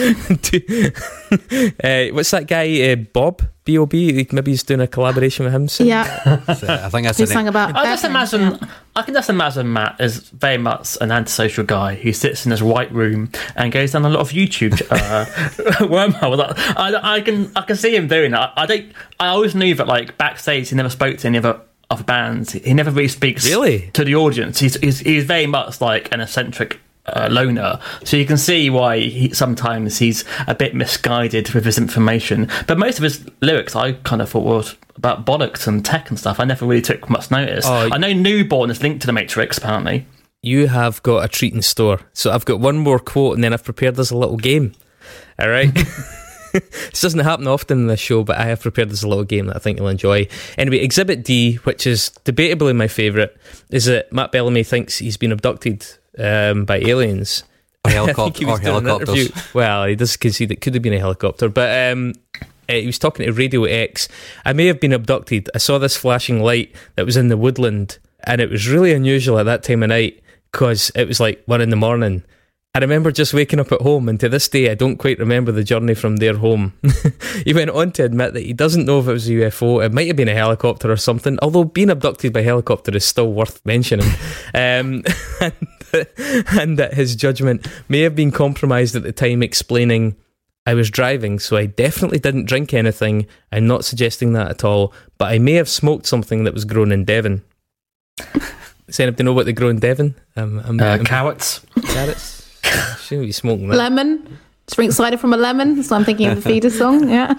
uh, what's that guy? Uh, Bob B O B. Maybe he's doing a collaboration with him soon. Yeah, So I think that's who the sang next, about. I just airplanes, imagine, yeah. I can just imagine Matt as very much an antisocial guy who sits in his white room and goes down a lot of YouTube uh, wormholes. I, I can, I can see him doing that. I don't. I always knew that, like backstage, he never spoke to any other other bands. He never really speaks Really? to the audience. He's he's, he's very much like an eccentric uh, loner, so you can see why he, sometimes he's a bit misguided with his information. But most of his lyrics, I kind of thought was about bollocks and tech and stuff. I never really took much notice. Oh, I know Newborn is linked to the Matrix, apparently. You have got a treat in store. So I've got one more quote, and then I've prepared us a little game. All right. This doesn't happen often in this show, but I have prepared this a little game that I think you'll enjoy. Anyway, Exhibit D, which is debatably my favourite, is that Matt Bellamy thinks he's been abducted um, by aliens. or, I think helicop- he was or doing an helicopters. interview- Well, he does concede it could have been a helicopter, but um, uh, he was talking to Radio X. I may have been abducted. I saw this flashing light that was in the woodland, and it was really unusual at that time of night because it was like one in the morning. I remember just waking up at home, and to this day I don't quite remember the journey from their home. He went on to admit that he doesn't know if it was a U F O. It might have been a helicopter or something, although being abducted by helicopter is still worth mentioning. um, and, and that his judgment may have been compromised at the time, explaining, I was driving, so I definitely didn't drink anything. I'm not suggesting that at all, but I may have smoked something that was grown in Devon. Does anybody know what they grow in Devon? Um, I'm, Uh, I'm- carrots. Carrots. Shouldn't be smoking that. Lemon. Drink cider from a lemon. So I'm thinking of the Feeder song. Yeah.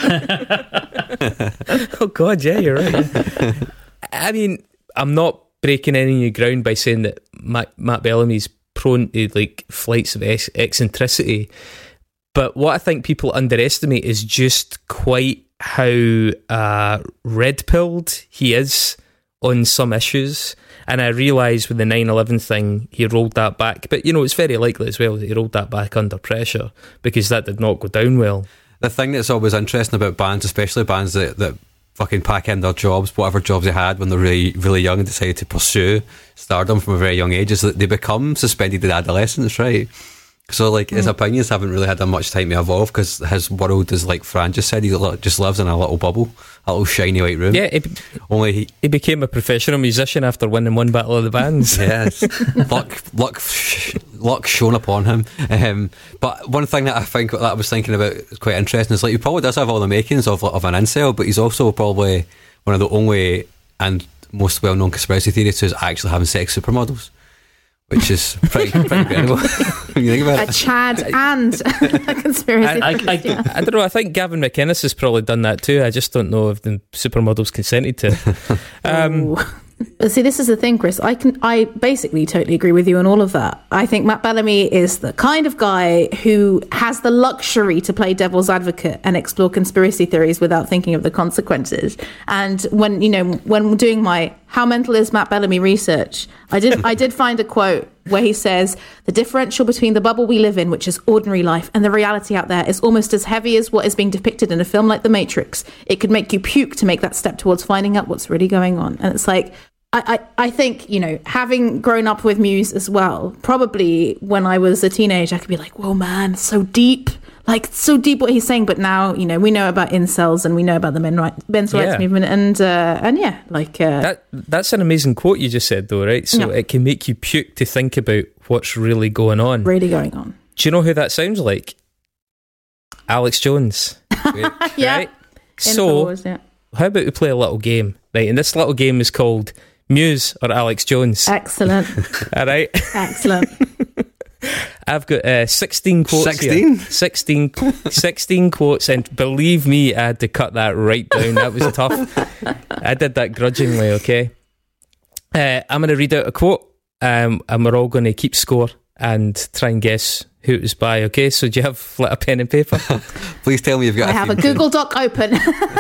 Oh God, yeah, you're right. yeah. I mean, I'm not breaking any new ground by saying that Matt, Matt Bellamy's prone to like flights of ex- eccentricity, but what I think people underestimate is just quite how uh, red-pilled he is on some issues. And I realise with the nine eleven thing, he rolled that back. But, you know, it's very likely as well that he rolled that back under pressure because that did not go down well. The thing that's always interesting about bands, especially bands that, that fucking pack in their jobs, whatever jobs they had when they're really, really young and decided to pursue stardom from a very young age, is that they become suspended in adolescence, right? So, like, his opinions haven't really had that much time to evolve because his world is, like Fran just said, he li- just lives in a little bubble, a little shiny white room. Yeah, he, Only he, he became a professional musician after winning one battle of the bands. yes, luck, luck, luck shone upon him. Um, but one thing that I think that I was thinking about is quite interesting is like he probably does have all the makings of of an incel, but he's also probably one of the only and most well-known conspiracy theorists who's actually having sex with supermodels, which is pretty, pretty incredible when you think about A it. Chad and a conspiracy. I- I- theorist, yeah. I don't know, I think Gavin McInnes has probably done that too. I just don't know if the supermodels consented to. Um, Ooh. But see, this is the thing, Chris. I can, I basically totally agree with you on all of that. I think Matt Bellamy is the kind of guy who has the luxury to play devil's advocate and explore conspiracy theories without thinking of the consequences. And when, you know, when doing my "How mental is Matt Bellamy" research, I did, I did find a quote where he says, "The differential between the bubble we live in, which is ordinary life, and the reality out there is almost as heavy as what is being depicted in a film like The Matrix. It could make you puke to make that step towards finding out what's really going on." And it's like, I, I, I think, you know, having grown up with Muse as well, probably when I was a teenager, I could be like, whoa, man, so deep. Like, so deep what he's saying. But now, you know, we know about incels and we know about the men right, men's rights Yeah. movement. And, uh, and yeah, like... Uh, That That's an amazing quote you just said, though, right? So Yeah. it can make you puke to think about what's really going on. really going on. Do you know who that sounds like? Alex Jones. Yeah. Right? So, Infowars, yeah. how about we play a little game? Right, and this little game is called Muse or Alex Jones. Excellent. All right? Excellent. I've got uh, sixteen quotes sixteen? here. sixteen, sixteen quotes, and believe me, I had to cut that right down. That was tough. I did that grudgingly, okay? Uh, I'm going to read out a quote, um, and we're all going to keep score and try and guess who it was by, okay? So do you have like, a pen and paper? Please tell me you've got I a have a theme Google Doc open.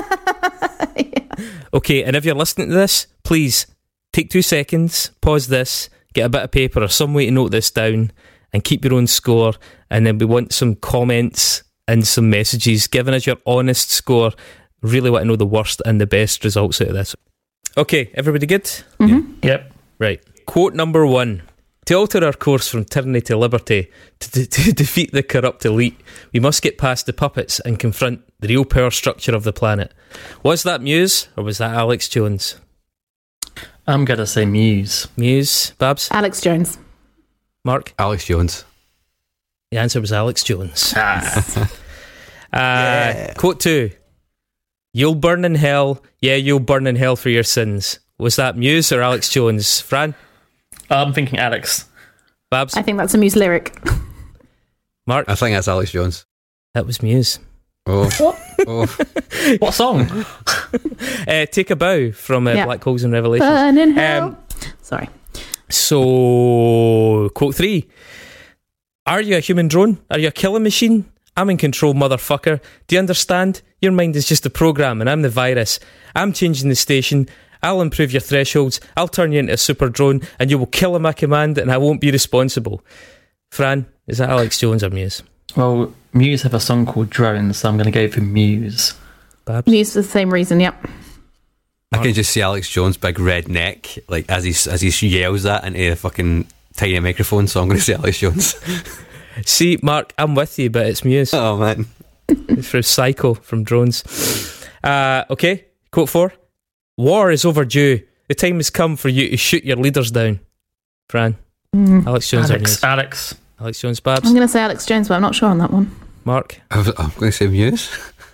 Okay, and if you're listening to this, please take two seconds, pause this, get a bit of paper or some way to note this down, and keep your own score. And then we want some comments and some messages giving us your honest score. Really want to know the worst and the best results out of this. Okay, everybody good? Yep. Right. Quote number one. To alter our course from tyranny to liberty, to, to, to defeat the corrupt elite, we must get past the puppets and confront the real power structure of the planet. Was that Muse or was that Alex Jones? I'm going to say Muse. Muse, Babs, Alex Jones. Mark? Alex Jones. The answer was Alex Jones. Ah. Uh, quote two. You'll burn in hell. Yeah, you'll burn in hell for your sins. Was that Muse or Alex Jones? Fran? I'm thinking Alex. Babs? I think that's a Muse lyric. Mark? I think that's Alex Jones. That was Muse. Oh. oh. What song? Uh, Take a Bow from uh, Yeah. Black Holes and Revelations. Burn in hell. Um, Sorry. So, quote three. Are you a human drone? Are you a killing machine? I'm in control, motherfucker. Do you understand? Your mind is just a program and I'm the virus. I'm changing the station. I'll improve your thresholds. I'll turn you into a super drone and you will kill at my command and I won't be responsible. Fran, is that Alex Jones or Muse? Well, Muse have a song called Drone, so I'm going to go for Muse. Babs? Muse for the same reason, yep. I can just see Alex Jones' big red neck, like as he as he yells that into a fucking tiny microphone. So I'm going to say Alex Jones. See, Mark, I'm with you, but it's Muse. Oh man, It's for Psycho from Drones. Uh, okay, quote four. War is overdue. The time has come for you to shoot your leaders down. Fran. Mm. Alex Jones or Alex. Muse? Alex. Alex Jones, Babs. I'm going to say Alex Jones, but I'm not sure on that one. Mark. I was, I'm going to say Muse.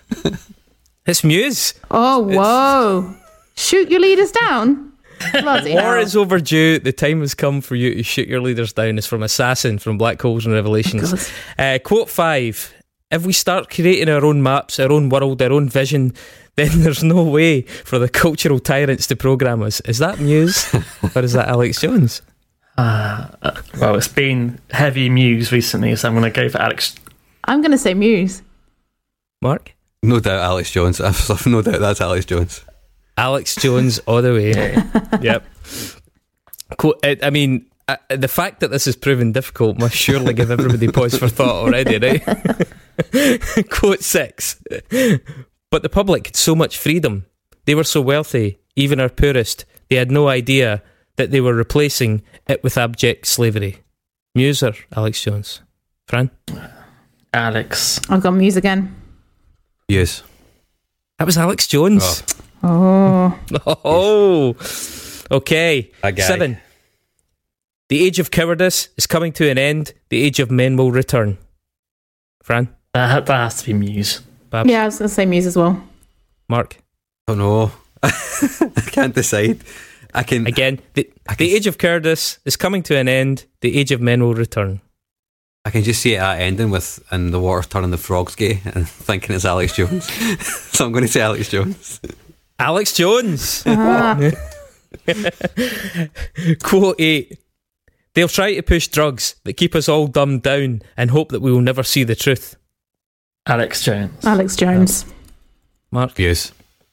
It's Muse. Oh, whoa. Shoot your leaders down? Bloody War hell. is overdue. The time has come for you to shoot your leaders down. It's from Assassin from Black Holes and Revelations. God. Uh, quote five. If we start creating our own maps, our own world, our own vision, then there's no way for the cultural tyrants to program us. Is that Muse or is that Alex Jones? Uh, uh, well, it's been heavy Muse recently, so I'm going to go for Alex. I'm going to say Muse. Mark? No doubt Alex Jones. I've no doubt that's Alex Jones. Alex Jones all the way. Yep. Quote, I I mean, uh, the fact that this is proven difficult must surely give everybody pause for thought already, right? Quote six. But the public had so much freedom. They were so wealthy, even our poorest. They had no idea that they were replacing it with abject slavery. Muse or Alex Jones? Fran? Alex. I've got Muse again. Yes. That was Alex Jones. Oh. Oh. Okay. That guy. Seven. The age of cowardice is coming to an end. The age of men will return. Fran? That, that has to be Muse. Babs? Yeah, I was going to say Muse as well. Mark? Oh no. I can't decide. I can. Again, the, I can the age of cowardice is coming to an end. The age of men will return. I can just see it at ending with and the water turning the frogs gay and thinking it's Alex Jones. So I'm going to say Alex Jones. Alex Jones. Ah. Quote eight. They'll try to push drugs that keep us all dumbed down and hope that we will never see the truth. Alex Jones. Alex Jones. Mark? Muse.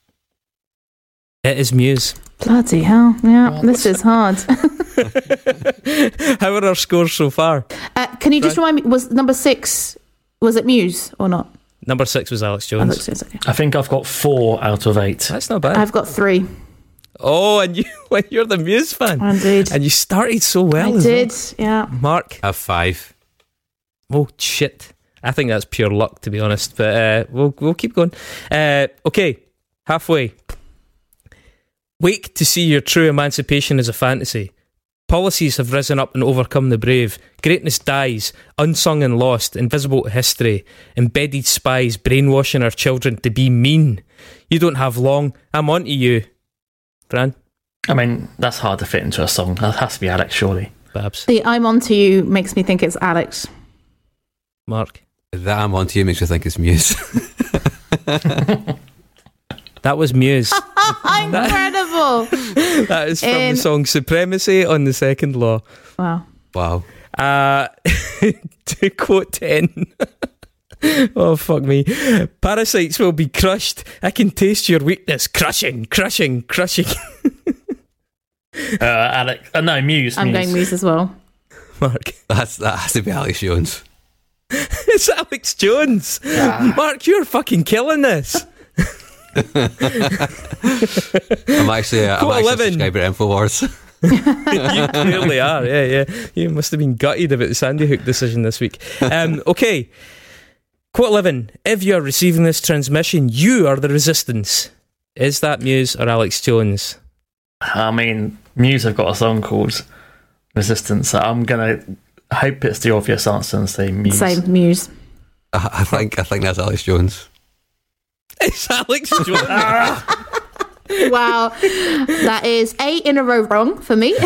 It is Muse. Bloody hell. Yeah, this is hard. How are our scores so far? Uh, can you just remind me, was number six, was it Muse or not? Number six was Alex Jones. Alex Jones, okay. I think I've got four out of eight. That's not bad. I've got three. Oh, and you, when you're the Muse fan. Indeed. And you started so well I as did, well. yeah. Mark? I have five. Oh, shit. I think that's pure luck, to be honest. But uh, we'll, we'll keep going. Uh, okay, halfway. Wake to see your true emancipation as a fantasy. Policies have risen up and overcome the brave. Greatness dies, unsung and lost, invisible to history. Embedded spies brainwashing our children to be mean. You don't have long. I'm on to you. Fran? I mean, that's hard to fit into a song. That has to be Alex, surely. Babs? The I'm On To You makes me think it's Alex. Mark? That I'm on to you makes me think it's Muse. That was Muse. Incredible. That is from In- the song Supremacy on the Second Law. Wow. Wow. Uh, to quote ten. Oh, fuck me. Parasites will be crushed. I can taste your weakness. Crushing, crushing, crushing. Uh, Alex. Uh, no, Muse. I'm Muse. going Muse as well. Mark. That's, that has to be Alex Jones. It's Alex Jones. Mark, you're fucking killing this. I'm actually, uh, I'm Quote actually eleven. a subscriber to InfoWars. You clearly are. Yeah, yeah. You must have been gutted about the Sandy Hook decision this week. Um, okay. Quote eleven. If you are receiving this transmission, you are the resistance. Is that Muse or Alex Jones? I mean, Muse have got a song called Resistance, so I'm going to hope it's the obvious answer and say Muse. Same, Muse. I, I think I think that's Alex Jones. It's Alex Jones. Wow. That is eight in a row wrong for me.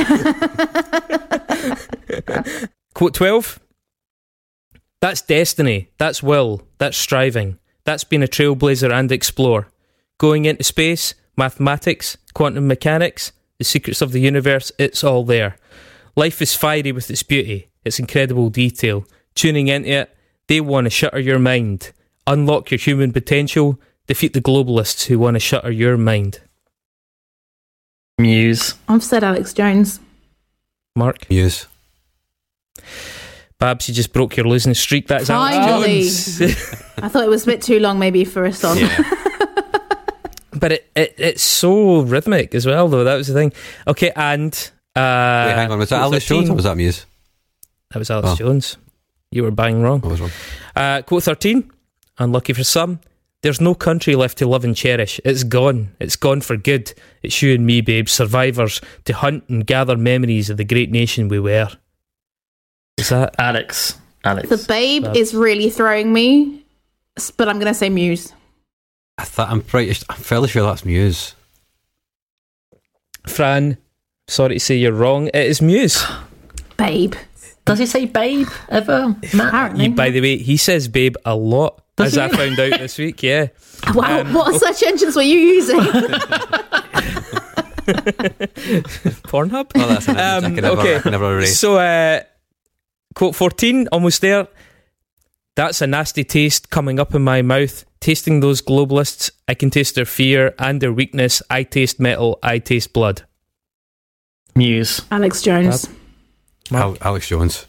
Quote twelve. That's destiny. That's will. That's striving. That's being a trailblazer and explore. Going into space, mathematics, quantum mechanics, the secrets of the universe, it's all there. Life is fiery with its beauty, its incredible detail. Tuning into it, they want to shutter your mind. Unlock your human potential. Defeat the globalists who want to shutter your mind. Muse. I've said Alex Jones. Mark? Muse. Babs, you just broke your losing streak. That is Finally. Alex Jones. I thought it was a bit too long maybe for a song. Yeah. But it, it it's so rhythmic as well, though. That was the thing. Okay, and... Uh, Wait, hang on. Was that quote Alex thirteen. Jones or was that Muse? That was Alex Oh. Jones. You were bang wrong. I was wrong. Uh, quote thirteen. Unlucky for some. There's no country left to love and cherish. It's gone. It's gone for good. It's you and me, babe, survivors, to hunt and gather memories of the great nation we were. Is that... Alex. Alex. The Babe Babs. is really throwing me, but I'm going to say Muse. I thought I'm pretty. I'm fairly sure that's Muse. Fran, sorry to say you're wrong. It is Muse. Babe. Does he say babe ever? Matt? Apparently. You, by the way, he says babe a lot, Does as he? I found out this week, yeah. Wow, Um, what search engines were you using? Pornhub? Oh, that's an image I Um, can never, okay. I can never erase. So, uh, quote fourteen, almost there. That's a nasty taste coming up in my mouth. Tasting those globalists, I can taste their fear and their weakness. I taste metal, I taste blood. Muse. Alex Jones. Al- Alex Jones.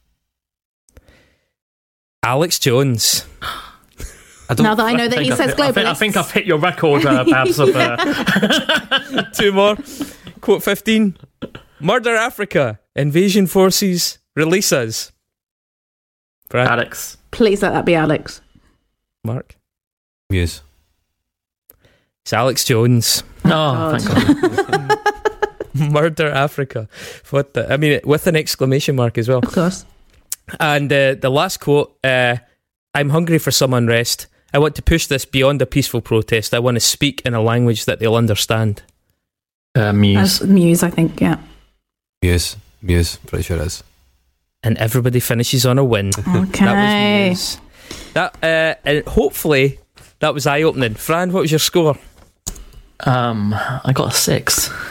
Alex Jones. I don't. Now that I know that think he I've says hit- I think, I globalists. think I've hit your record, uh, Babs, of uh, Two more. Quote fifteen. Murder Africa. Invasion forces. Release us. Brad. Alex. Please let that be Alex. Mark. Muse. It's Alex Jones. Oh, God. thank God. Murder Africa. What the? I mean, with an exclamation mark as well. Of course. And uh, the last quote, uh, I'm hungry for some unrest. I want to push this beyond a peaceful protest. I want to speak in a language that they'll understand. Uh, Muse. As Muse, I think, yeah. Muse. Muse. Pretty sure it is. And everybody finishes on a win. Okay. That was Muse. That, uh, and hopefully that was eye-opening. Fran, what was your score? Um, I got a six.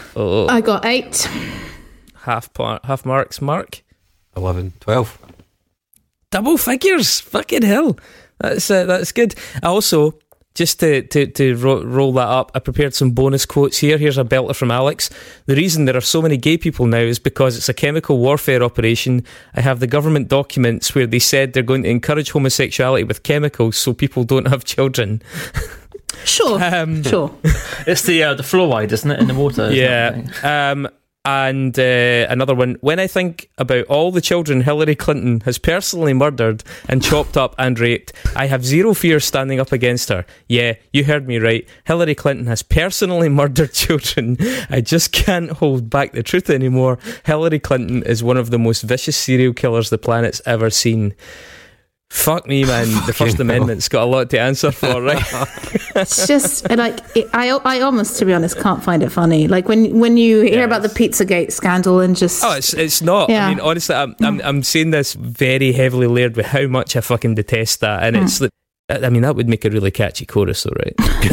Oh, I got eight. half par- half marks. Mark, eleven, twelve. double figures. Fucking hell, that's uh, that's good. I also, just to to to ro- roll that up, I prepared some bonus quotes here. Here's a belter from Alex. The reason there are so many gay people now is because it's a chemical warfare operation. I have the government documents where they said they're going to encourage homosexuality with chemicals so people don't have children. Sure, Um, sure. It's the uh, the fluoride, isn't it, in the water? isn't Yeah. it? Um, and uh, another one. When I think about all the children Hillary Clinton has personally murdered and chopped up and raped, I have zero fear standing up against her. Yeah, you heard me right. Hillary Clinton has personally murdered children. I just can't hold back the truth anymore. Hillary Clinton is one of the most vicious serial killers the planet's ever seen. Fuck me, man. The First hell. Amendment's got a lot to answer for, right? It's just like it, I, I almost, to be honest, can't find it funny. Like when when you hear Yeah, about the it's- Pizzagate scandal and just Oh, it's it's not. Yeah. I mean, honestly, I'm, I'm I'm saying this very heavily layered with how much I fucking detest that, and it's like, I mean, that would make a really catchy chorus, though,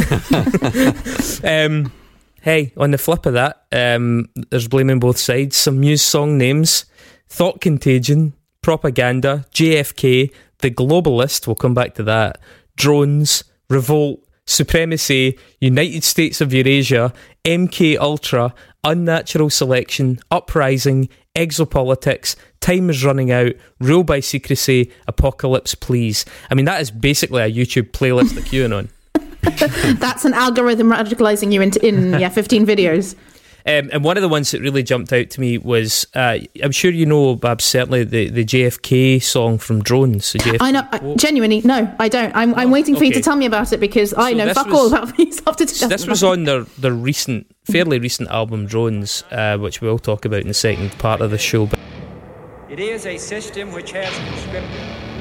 right? um, hey, on the flip of that, um, there's blaming both sides. Some Muse song names: Thought Contagion, Propaganda, J F K, The Globalist. We'll come back to that. Drones, Revolt, Supremacy, United States of Eurasia, M K Ultra, Unnatural Selection, Uprising, Exopolitics, Time is Running Out, Rule by Secrecy, Apocalypse Please. I mean, that is basically a YouTube playlist of QAnon. that's an algorithm radicalizing you into in yeah fifteen videos. Um, and one of the ones that really jumped out to me was, uh, I'm sure you know, Babs, certainly the, the J F K song from Drones. The J F K I know, I, genuinely, no, I don't. I'm, I'm waiting for you okay. to tell me about it because I So know this fuck was- all about these after two thousand. This was on their, their recent, fairly recent album, Drones, uh, which we'll talk about in the second part of the show. But It is a system which has conscripted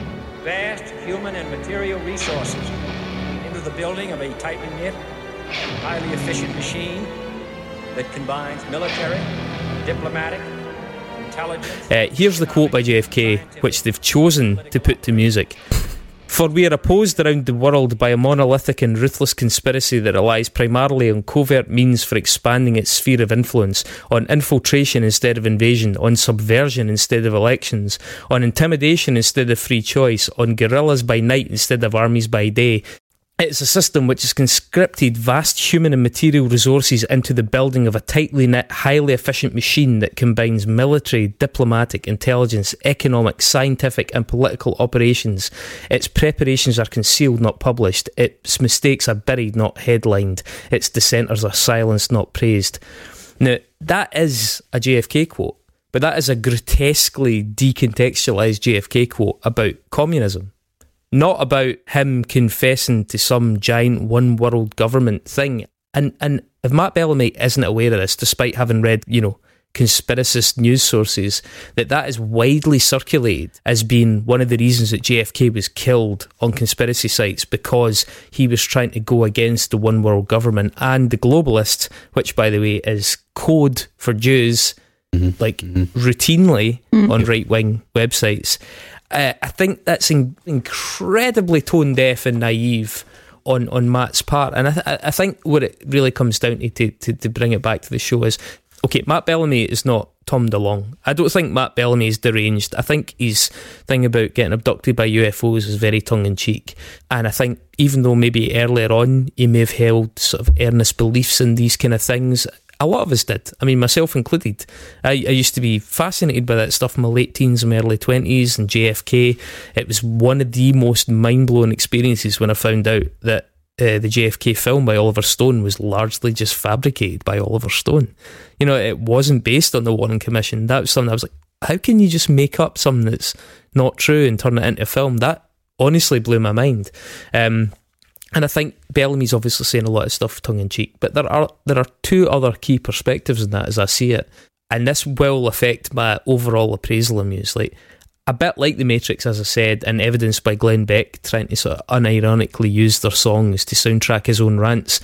vast human and material resources into the building of a tightly knit, highly efficient machine that combines military, diplomatic, intelligence. uh, here's the quote by J F K, which they've chosen to put to music. For we are opposed around the world by a monolithic and ruthless conspiracy that relies primarily on covert means for expanding its sphere of influence, on infiltration instead of invasion, on subversion instead of elections, on intimidation instead of free choice, on guerrillas by night instead of armies by day. It's a system which has conscripted vast human and material resources into the building of a tightly knit, highly efficient machine that combines military, diplomatic, intelligence, economic, scientific and political operations. Its preparations are concealed, not published. Its mistakes are buried, not headlined. Its dissenters are silenced, not praised. Now, that is a J F K quote, but that is a grotesquely decontextualised J F K quote about communism. Not about him confessing to some giant one world government thing. And and if Matt Bellamy isn't aware of this, despite having read, you know, conspiracist news sources, that that is widely circulated as being one of the reasons that J F K was killed on conspiracy sites, because he was trying to go against the one world government and the globalists, which, by the way, is code for Jews, mm-hmm. like mm-hmm. routinely mm-hmm. on right wing websites. Uh, I think that's in- incredibly tone deaf and naive on, on Matt's part, and I, th- I think what it really comes down to, to to to bring it back to the show is, okay, Matt Bellamy is not Tom DeLonge. I don't think Matt Bellamy is deranged. I think his thing about getting abducted by U F Os is very tongue in cheek, and I think even though maybe earlier on he may have held sort of earnest beliefs in these kind of things, a lot of us did. I mean, myself included. I, I used to be fascinated by that stuff in my late teens and my early twenties, and J F K. It was one of the most mind-blowing experiences when I found out that uh, the J F K film by Oliver Stone was largely just fabricated by Oliver Stone. You know, it wasn't based on the Warren Commission. That was something I was like, how can you just make up something that's not true and turn it into a film? That honestly blew my mind. Um... And I think Bellamy's obviously saying a lot of stuff tongue-in-cheek, but there are there are two other key perspectives in that as I see it, and this will affect my overall appraisal of Muse. Like, a bit like The Matrix, as I said, and evidenced by Glenn Beck trying to sort of unironically use their songs to soundtrack his own rants,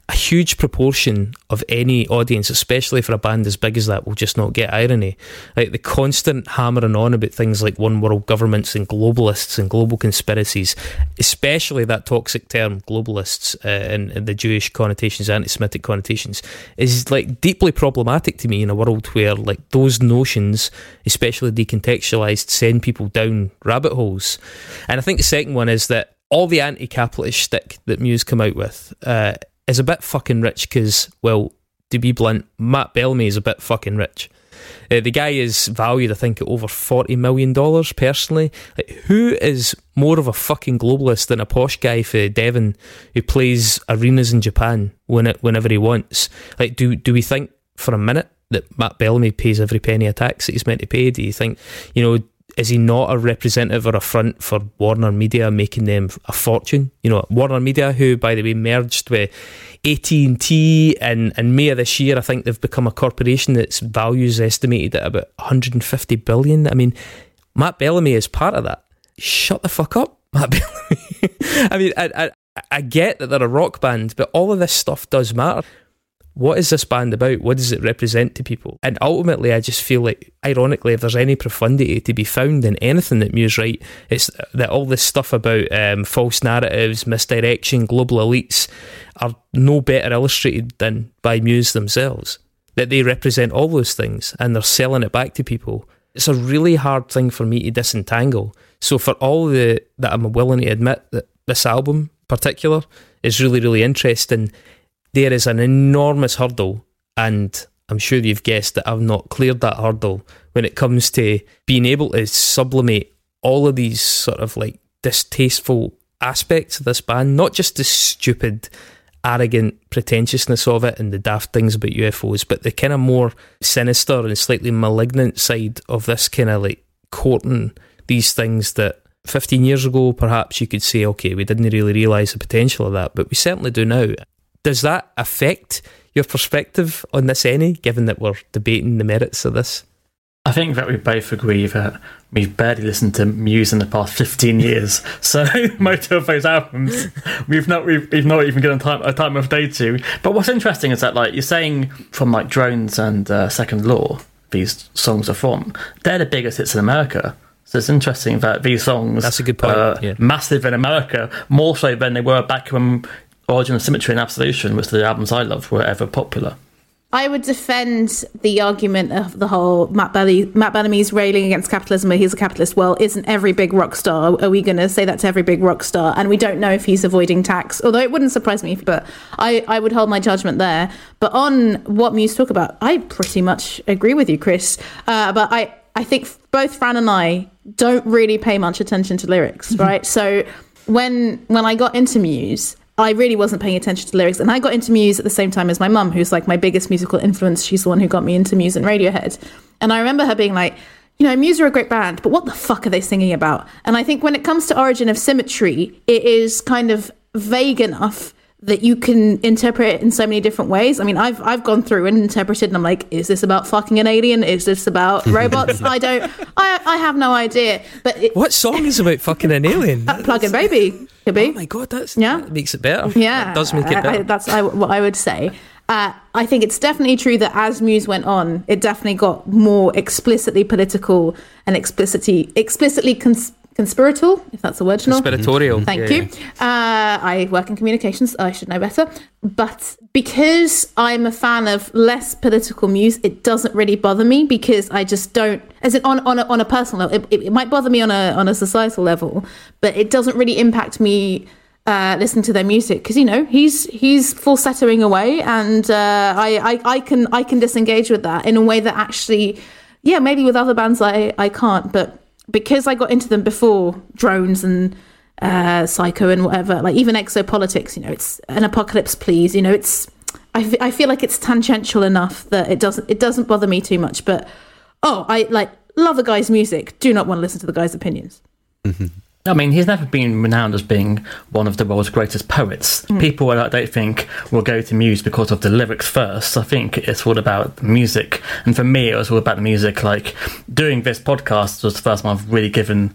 a huge proportion of any audience, especially for a band as big as that, will just not get irony. Like the constant hammering on about things like one world governments and globalists and global conspiracies, especially that toxic term globalists uh, and, and the Jewish connotations, anti-Semitic connotations, is like deeply problematic to me in a world where like those notions, especially decontextualized, send people down rabbit holes. And I think the second one is that all the anti-capitalist shtick that Muse come out with uh, is a bit fucking rich because, well, to be blunt, Matt Bellamy is a bit fucking rich. Uh, the guy is valued, I think, at over forty million dollars personally. Like, who is more of a fucking globalist than a posh guy for Devon who plays arenas in Japan when it, whenever he wants? Like, do do we think for a minute that Matt Bellamy pays every penny of tax that he's meant to pay? Do you think, you know, is he not a representative or a front for Warner Media, making them a fortune? You know, Warner Media, who, by the way, merged with A T and T in, in May of this year. I think they've become a corporation that's values estimated at about one hundred fifty billion. I mean, Matt Bellamy is part of that. Shut the fuck up, Matt Bellamy. I mean, I, I, I get that they're a rock band, but all of this stuff does matter. What is this band about? What does it represent to people? And ultimately, I just feel like, ironically, if there's any profundity to be found in anything that Muse write, it's that all this stuff about um, false narratives, misdirection, global elites are no better illustrated than by Muse themselves. That they represent all those things and they're selling it back to people. It's a really hard thing for me to disentangle. So for all the that I'm willing to admit that this album in particular is really, really interesting, there is an enormous hurdle, and I'm sure you've guessed that I've not cleared that hurdle when it comes to being able to sublimate all of these sort of like distasteful aspects of this band, not just the stupid, arrogant pretentiousness of it and the daft things about U F Os, but the kind of more sinister and slightly malignant side of this kind of like courting these things that fifteen years ago perhaps you could say, okay, we didn't really realise the potential of that, but we certainly do now. Does that affect your perspective on this any, given that we're debating the merits of this? I think that we both agree that we've barely listened to Muse in the past fifteen years. So most of those albums we've not we've, we've not even given time a time of day to. But what's interesting is that, like, you're saying from like Drones and uh, Second Law, these songs are from, they're the biggest hits in America. So it's interesting that these songs That's a good point. are yeah. massive in America, more so than they were back when Origin of Symmetry and Absolution, which the albums I loved, were ever popular. I would defend the argument of the whole Matt, Belly, Matt Bellamy's railing against capitalism, where he's a capitalist. Well, isn't every big rock star? Are we going to say that to every big rock star? And we don't know if he's avoiding tax, although it wouldn't surprise me, but I, I would hold my judgment there. But on what Muse talk about, I pretty much agree with you, Chris. Uh, but I, I think both Fran and I don't really pay much attention to lyrics, right? So when when I got into Muse, I really wasn't paying attention to lyrics, and I got into Muse at the same time as my mum, who's like my biggest musical influence. She's the one who got me into Muse and Radiohead. And I remember her being like, you know, Muse are a great band, but what the fuck are they singing about? And I think when it comes to Origin of Symmetry, it is kind of vague enough that you can interpret it in so many different ways. I mean, I've I've gone through and interpreted, and I'm like, is this about fucking an alien? Is this about robots? I don't, I I have no idea. But it, what song is about fucking an alien? uh, Plug-in Baby could be. Oh my god, that's yeah, that makes it better. Yeah, that does make it better. I, I, that's I, what I would say. Uh, I think it's definitely true that as Muse went on, it definitely got more explicitly political and explicitly explicitly cons- conspiratorial, if that's a word. Conspiratorial. Thank yeah, you. Yeah. Uh, I work in communications. I should know better. But because I'm a fan of less political Muse, it doesn't really bother me, because I just don't, as in on on a, on a personal level, it, it might bother me on a on a societal level, but it doesn't really impact me uh, listening to their music, because, you know, he's he's falsettoing away, and uh, I, I I can I can disengage with that in a way that actually, yeah, maybe with other bands I I can't, but because I got into them before Drones and uh, Psycho and whatever, like even Exopolitics, you know, it's an Apocalypse Please, you know, it's, I, f- I feel like it's tangential enough that it doesn't, it doesn't bother me too much, but, oh, I like love the guy's music, do not want to listen to the guy's opinions. Mm-hmm. I mean, he's never been renowned as being one of the world's greatest poets. Mm. People, I don't think, will go to Muse because of the lyrics first. I think it's all about the music. And for me, it was all about the music. Like, doing this podcast was the first time I've really given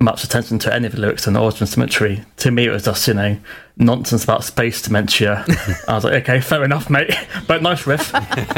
much attention to any of the lyrics in Origin Symmetry. To me, it was just, you know, nonsense about space dementia. I was like, okay, fair enough, mate. But nice riff.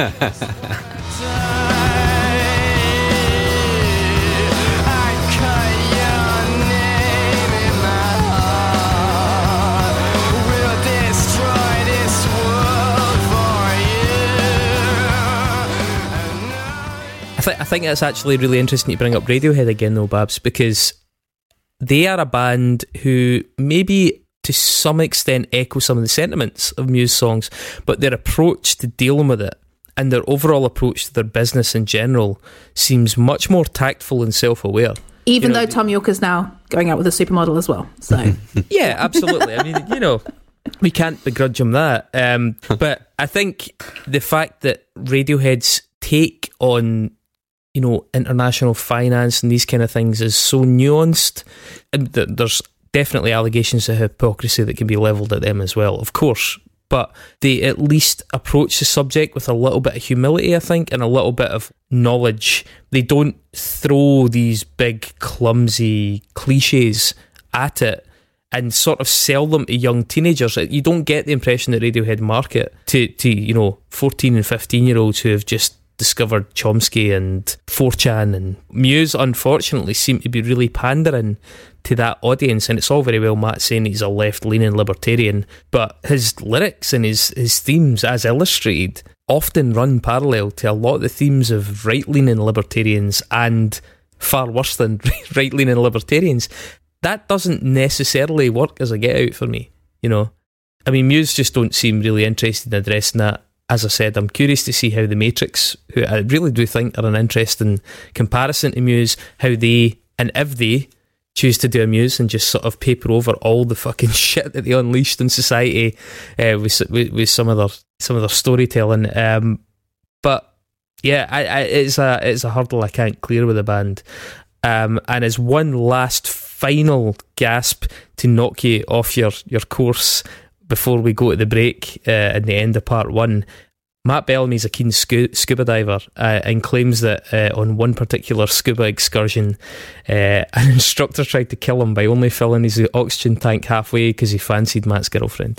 I, th- I think it's actually really interesting you bring up Radiohead again, though, Babs, because they are a band who maybe to some extent echo some of the sentiments of Muse songs, but their approach to dealing with it and their overall approach to their business in general seems much more tactful and self-aware. Even you know, though Tom York is now going out with a supermodel as well. So yeah, absolutely. I mean, you know, we can't begrudge him that. Um, but I think the fact that Radiohead's take on, you know, international finance and these kind of things is so nuanced, and th- there's definitely allegations of hypocrisy that can be levelled at them as well, of course, but they at least approach the subject with a little bit of humility, I think, and a little bit of knowledge. They don't throw these big, clumsy cliches at it and sort of sell them to young teenagers. You don't get the impression that Radiohead market to, to you know, fourteen and fifteen year olds who have just discovered Chomsky and four chan, and Muse unfortunately seem to be really pandering to that audience. And it's all very well Matt saying he's a left-leaning libertarian, but his lyrics and his, his themes as illustrated often run parallel to a lot of the themes of right-leaning libertarians, and far worse than right-leaning libertarians. That doesn't necessarily work as a get-out for me, you know. I mean, Muse just don't seem really interested in addressing that. As I said, I'm curious to see how The Matrix, who I really do think are an interesting comparison to Muse, how they, and if they, choose to do a Muse and just sort of paper over all the fucking shit that they unleashed in society uh, with, with with some of their some of their storytelling. Um, but yeah, I, I, it's a it's a hurdle I can't clear with the band. Um, and as one last final gasp to knock you off your your course before we go to the break uh, at the end of part one, Matt Bellamy's a keen scu- scuba diver uh, and claims that uh, on one particular scuba excursion, uh, an instructor tried to kill him by only filling his oxygen tank halfway because he fancied Matt's girlfriend.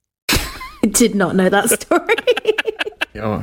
I did not know that story. Oh.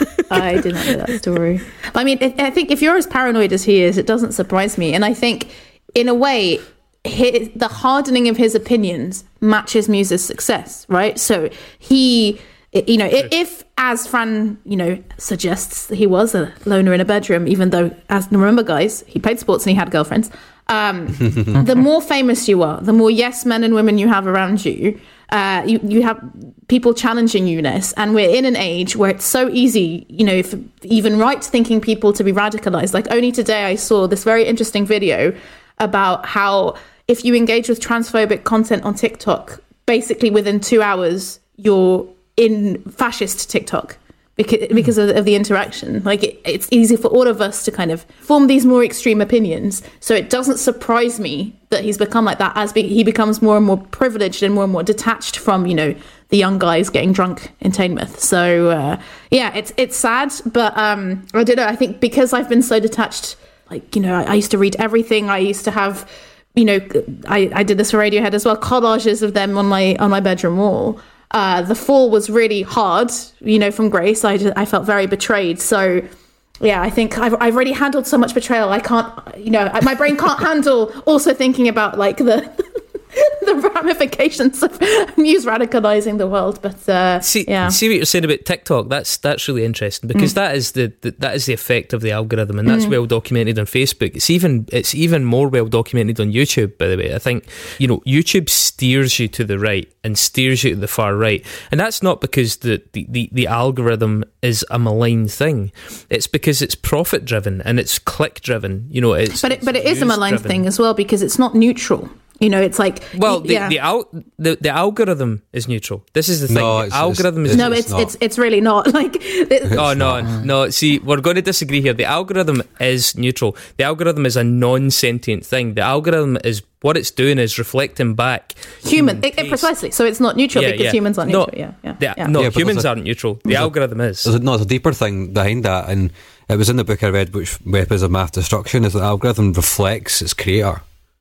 I did not know that story. But I mean, I think if you're as paranoid as he is, it doesn't surprise me. And I think, in a way, his, the hardening of his opinions matches Muse's success, right? So he, you know, if, if as Fran, you know, suggests, he was a loner in a bedroom, even though, as remember, guys, he played sports and he had girlfriends. Um, the more famous you are, the more yes men and women you have around you. Uh, you you have people challenging you-ness, and we're in an age where it's so easy, you know, for even right-thinking people to be radicalized. Like only today, I saw this very interesting video about how if you engage with transphobic content on TikTok, basically within two hours, you're in fascist TikTok because, because of, of the interaction. Like it, it's easy for all of us to kind of form these more extreme opinions. So it doesn't surprise me that he's become like that as be, he becomes more and more privileged and more and more detached from, you know, the young guys getting drunk in Tainmouth. So uh, yeah, it's it's sad, but um, I don't know. I think because I've been so detached, like, you know, I, I used to read everything. I used to have, you know, I, I did this for Radiohead as well, collages of them on my on my bedroom wall. Uh, the fall was really hard, you know, from Grace. I, just, I felt very betrayed. So, yeah, I think I've, I've already handled so much betrayal. I can't, you know, my brain can't handle also thinking about, like, the the ramifications of Muse radicalizing the world. But, uh, see, yeah. see what you're saying about TikTok? That's that's really interesting because mm. that is the, the that is the effect of the algorithm, and that's mm. well documented on Facebook. It's even it's even more well documented on YouTube, by the way. I think, you know, YouTube steers you to the right and steers you to the far right, and that's not because the the, the, the algorithm is a malign thing. It's because it's profit driven and it's click driven. You know, it's but it, it's but it is a malign driven. thing as well because it's not neutral. You know, it's like well, the yeah. the, al- the the algorithm is neutral. This is the thing. No, the it's, algorithm it's, is no, it's not. it's it's really not. Like, it's, oh no, no. See, we're going to disagree here. The algorithm is neutral. The algorithm is a non-sentient thing. The algorithm is what it's doing is reflecting back human, human it, it, precisely. So it's not neutral yeah, because yeah. humans aren't no, neutral. Yeah, yeah, the, yeah. No, yeah, humans a, aren't neutral. The algorithm a, is. There's a, no, there's a deeper thing behind that, and it was in the book I read, which Weapons of Math Destruction, is that the algorithm reflects its creator.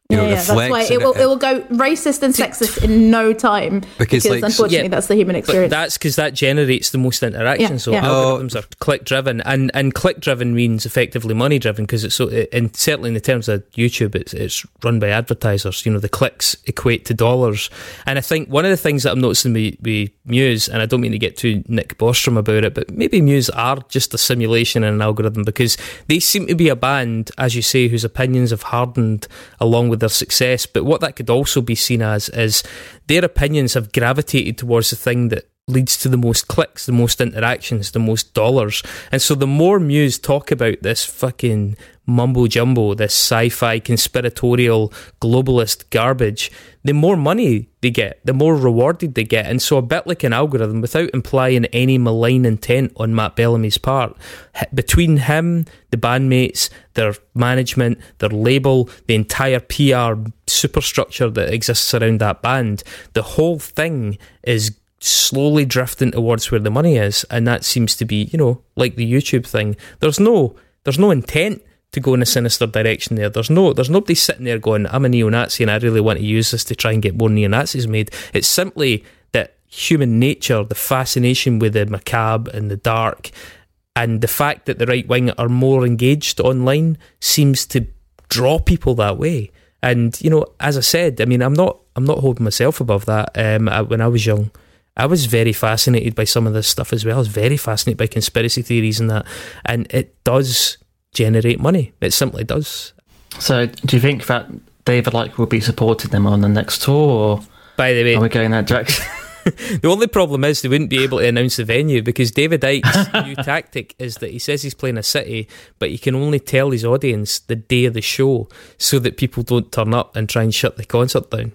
you know, yeah, the yeah, that's why flex. it and will, it will go racist and sexist in no time Because, because, like, unfortunately yeah, that's the human But experience. that's because that generates the most interaction. Yeah, so yeah. algorithms are click driven, and and click driven means effectively money driven because it's so. And certainly in the terms of YouTube, it's it's run by advertisers. You know, the clicks equate to dollars. And I think one of the things that I'm noticing with, with Muse, and I don't mean to get too Nick Bostrom about it, but maybe Muse are just a simulation and an algorithm because they seem to be a band, as you say, whose opinions have hardened along with their success. But what that could also be seen as is their opinions have gravitated towards the thing that leads to the most clicks, the most interactions, the most dollars. And so the more Muse talk about this fucking mumbo jumbo, this sci-fi conspiratorial globalist garbage, the more money they get, the more rewarded they get. And so a bit like an algorithm, without implying any malign intent on Matt Bellamy's part, between him, the bandmates, their management, their label, the entire P R superstructure that exists around that band, the whole thing is slowly drifting towards where the money is. And that seems to be, you know, like the YouTube thing. There's no there's no intent to go in a sinister direction there. There's no there's nobody sitting there going, I'm a neo-Nazi and I really want to use this to try and get more neo-Nazis made. It's simply that human nature, the fascination with the macabre and the dark, and the fact that the right wing are more engaged online seems to draw people that way. And, you know, as I said, I mean, I'm not I'm not holding myself above that. Um, I, when I was young, I was very fascinated by some of this stuff as well. I was very fascinated by conspiracy theories and that. And it does generate money. It simply does. So, do you think that David Icke will be supporting them on the next tour, or By the way, are we going that direction? the only problem is they wouldn't be able to announce the venue because David Icke's new tactic is that he says he's playing a city, but he can only tell his audience the day of the show so that people don't turn up and try and shut the concert down.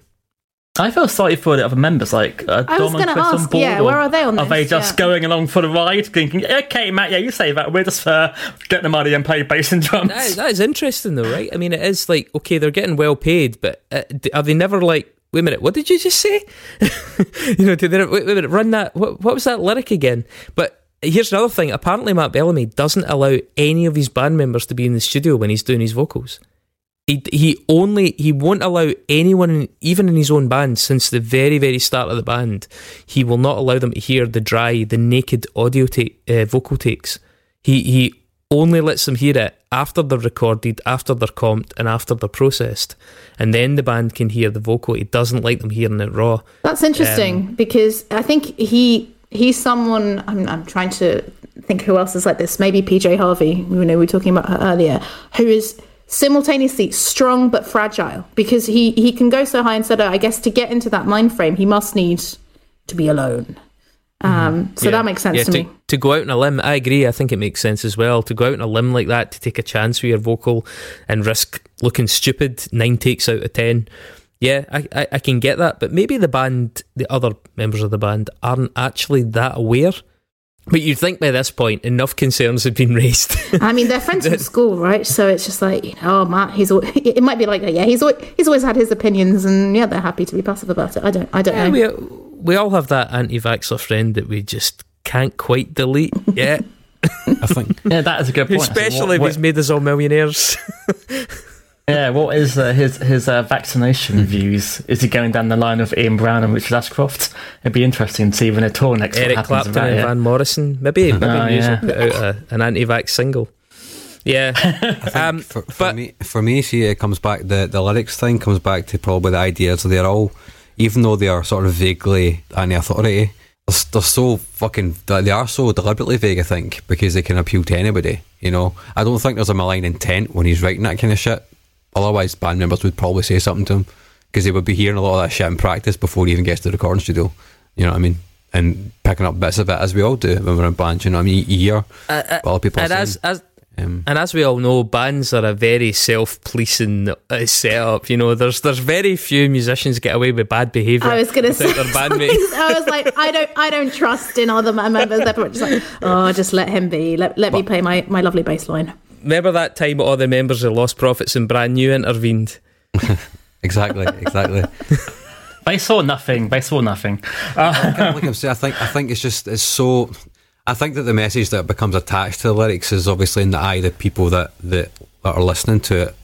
I feel sorry for the other members, like uh, I was Dom and gonna Chris on ask, board. yeah, or where are they on Are this? they just Yeah. going along for the ride, thinking, okay, Matt, yeah, you say that, we're just uh, getting the money and play bass and drums? That is, that is interesting though, right? I mean, it is like, okay, they're getting well paid, but uh, are they never like, wait a minute, what did you just say? you know, did they, wait, wait a minute, run that, what, what was that lyric again? But here's another thing, apparently Matt Bellamy doesn't allow any of his band members to be in the studio when he's doing his vocals. He he only he won't allow anyone, in, even in his own band, since the very very start of the band. He will not allow them to hear the dry, the naked audio take, uh, vocal takes. He he only lets them hear it after they're recorded, after they're comped, and after they're processed, and then the band can hear the vocal. He doesn't like them hearing it raw. That's interesting Um, because I think he he's someone. I'm I'm trying to think who else is like this. Maybe P J Harvey. You know, we were talking about her earlier. Who is simultaneously strong but fragile because he he can go so high and so low. I guess to get into that mind frame, he must need to be alone. Um, so Yeah. that makes sense Yeah, to, to me. to go out on a limb, I agree. I think it makes sense as well. To go out on a limb like that, to take a chance with your vocal and risk looking stupid nine takes out of ten. Yeah, I, I, I can get that. But maybe the band, the other members of the band, aren't actually that aware. But you'd think by this point, enough concerns have been raised. I mean, they're friends from school, right? So it's just like, you know, oh, Matt, he's. al- It might be like, yeah, he's always, he's always had his opinions, and yeah, they're happy to be passive about it. I don't, I don't Yeah, know. we, we all have that anti-vaxxer friend that we just can't quite delete. Yeah, I think Yeah, that is a good point. especially if What- he's made us all millionaires. Yeah, what is uh, his his uh, vaccination views? Is he going down the line of Ian Brown and Richard Ashcroft? It'd be interesting to see when they tour next. Eric what happens Clapton with that, and yeah. Van Morrison. Maybe maybe Oh, Muse yeah. will put out a, an anti-vax single. Yeah, um, for, for but me, for me, see, it comes back the the lyrics thing comes back to probably the ideas. They're all, even though they are sort of vaguely anti-authority, they're, they're so fucking they are so deliberately vague. I think because they can appeal to anybody. You know, I don't think there's a malign intent when he's writing that kind of shit. Otherwise, band members would probably say something to him because they would be hearing a lot of that shit in practice before he even gets to the recording studio. You know what I mean? And picking up bits of it as we all do when we're in bands. You know what I mean? You hear uh, uh, what other people are and as saying. as Um, and as we all know, bands are a very self-policing uh, setup. You know, there's there's very few musicians get away with bad behaviour. I was going to say, without their bandmates. I was like, I don't, I don't trust in other members. They're just like, oh, just let him be. Let, let me play my, my lovely bass line. Remember that time all the members of Lost Prophets and Brand New intervened? exactly, exactly. They saw nothing. They saw nothing. Uh, like I'm saying, I think I think it's just it's so. I think that the message that becomes attached to the lyrics is obviously in the eye of the people that that, that are listening to it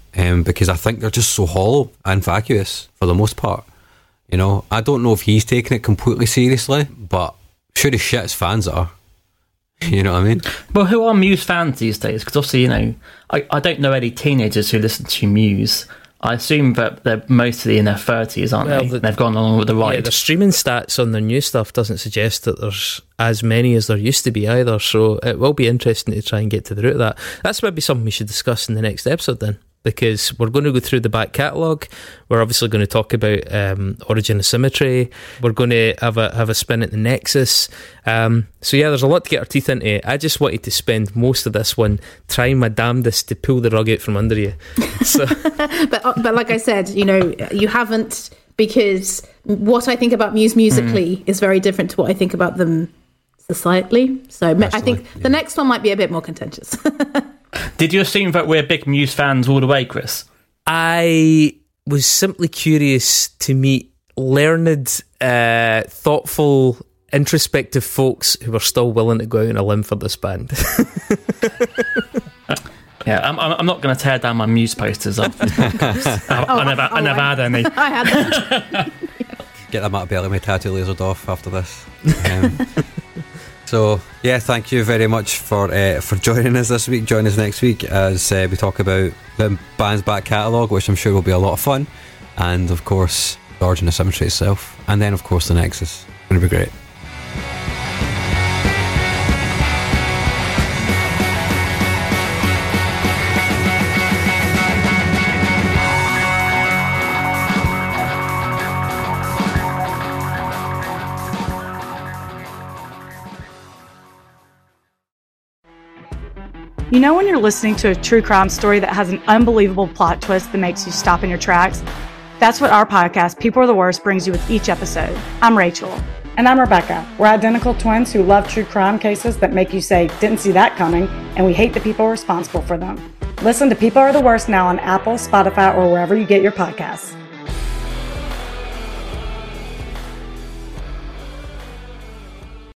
um, because I think they're just so hollow and vacuous for the most part. You know, I don't know if he's taking it completely seriously, but sure as shit his fans are. You know what I mean? Well, who are Muse fans these days? Because obviously, you know, I, I don't know any teenagers who listen to Muse. I assume that they're mostly in their thirties, aren't Well, they? the- They've gone along with the Yeah, ride. the streaming stats on their new stuff doesn't suggest that there's as many as there used to be either, so it will be interesting to try and get to the root of that. That's maybe something we should discuss in the next episode then, because we're going to go through the back catalogue. We're obviously going to talk about um, Origin of Symmetry. We're going to have a have a spin at the Nexus. Um, so yeah, there's a lot to get our teeth into. I just wanted to spend most of this one trying my damnedest to pull the rug out from under you. So But uh, but like I said, you know, you haven't, because what I think about Muse musically mm. is very different to what I think about them societally. So Personally, I think yeah. the next one might be a bit more contentious. Did you assume that we're big Muse fans all the way, Chris? I was simply curious to meet learned, uh, thoughtful, introspective folks who were still willing to go out on a limb for this band. Yeah, I'm, I'm not going to tear down my Muse posters. I, I, oh, I never, oh, I never I, had any. I had them. Get them out of belly, my tattoo lasered off after this. Um, so, yeah, thank you very much for uh, for joining us this week. Join us next week as uh, we talk about the band's back catalogue, which I'm sure will be a lot of fun. And, of course, the Origin of Symmetry itself. And then, of course, the Nexus. It's going to be great. You know when you're listening to a true crime story that has an unbelievable plot twist that makes you stop in your tracks? That's what our podcast, People Are the Worst, brings you with each episode. I'm Rachel. And I'm Rebecca. We're identical twins who love true crime cases that make you say, didn't see that coming, and we hate the people responsible for them. Listen to People Are the Worst now on Apple, Spotify, or wherever you get your podcasts.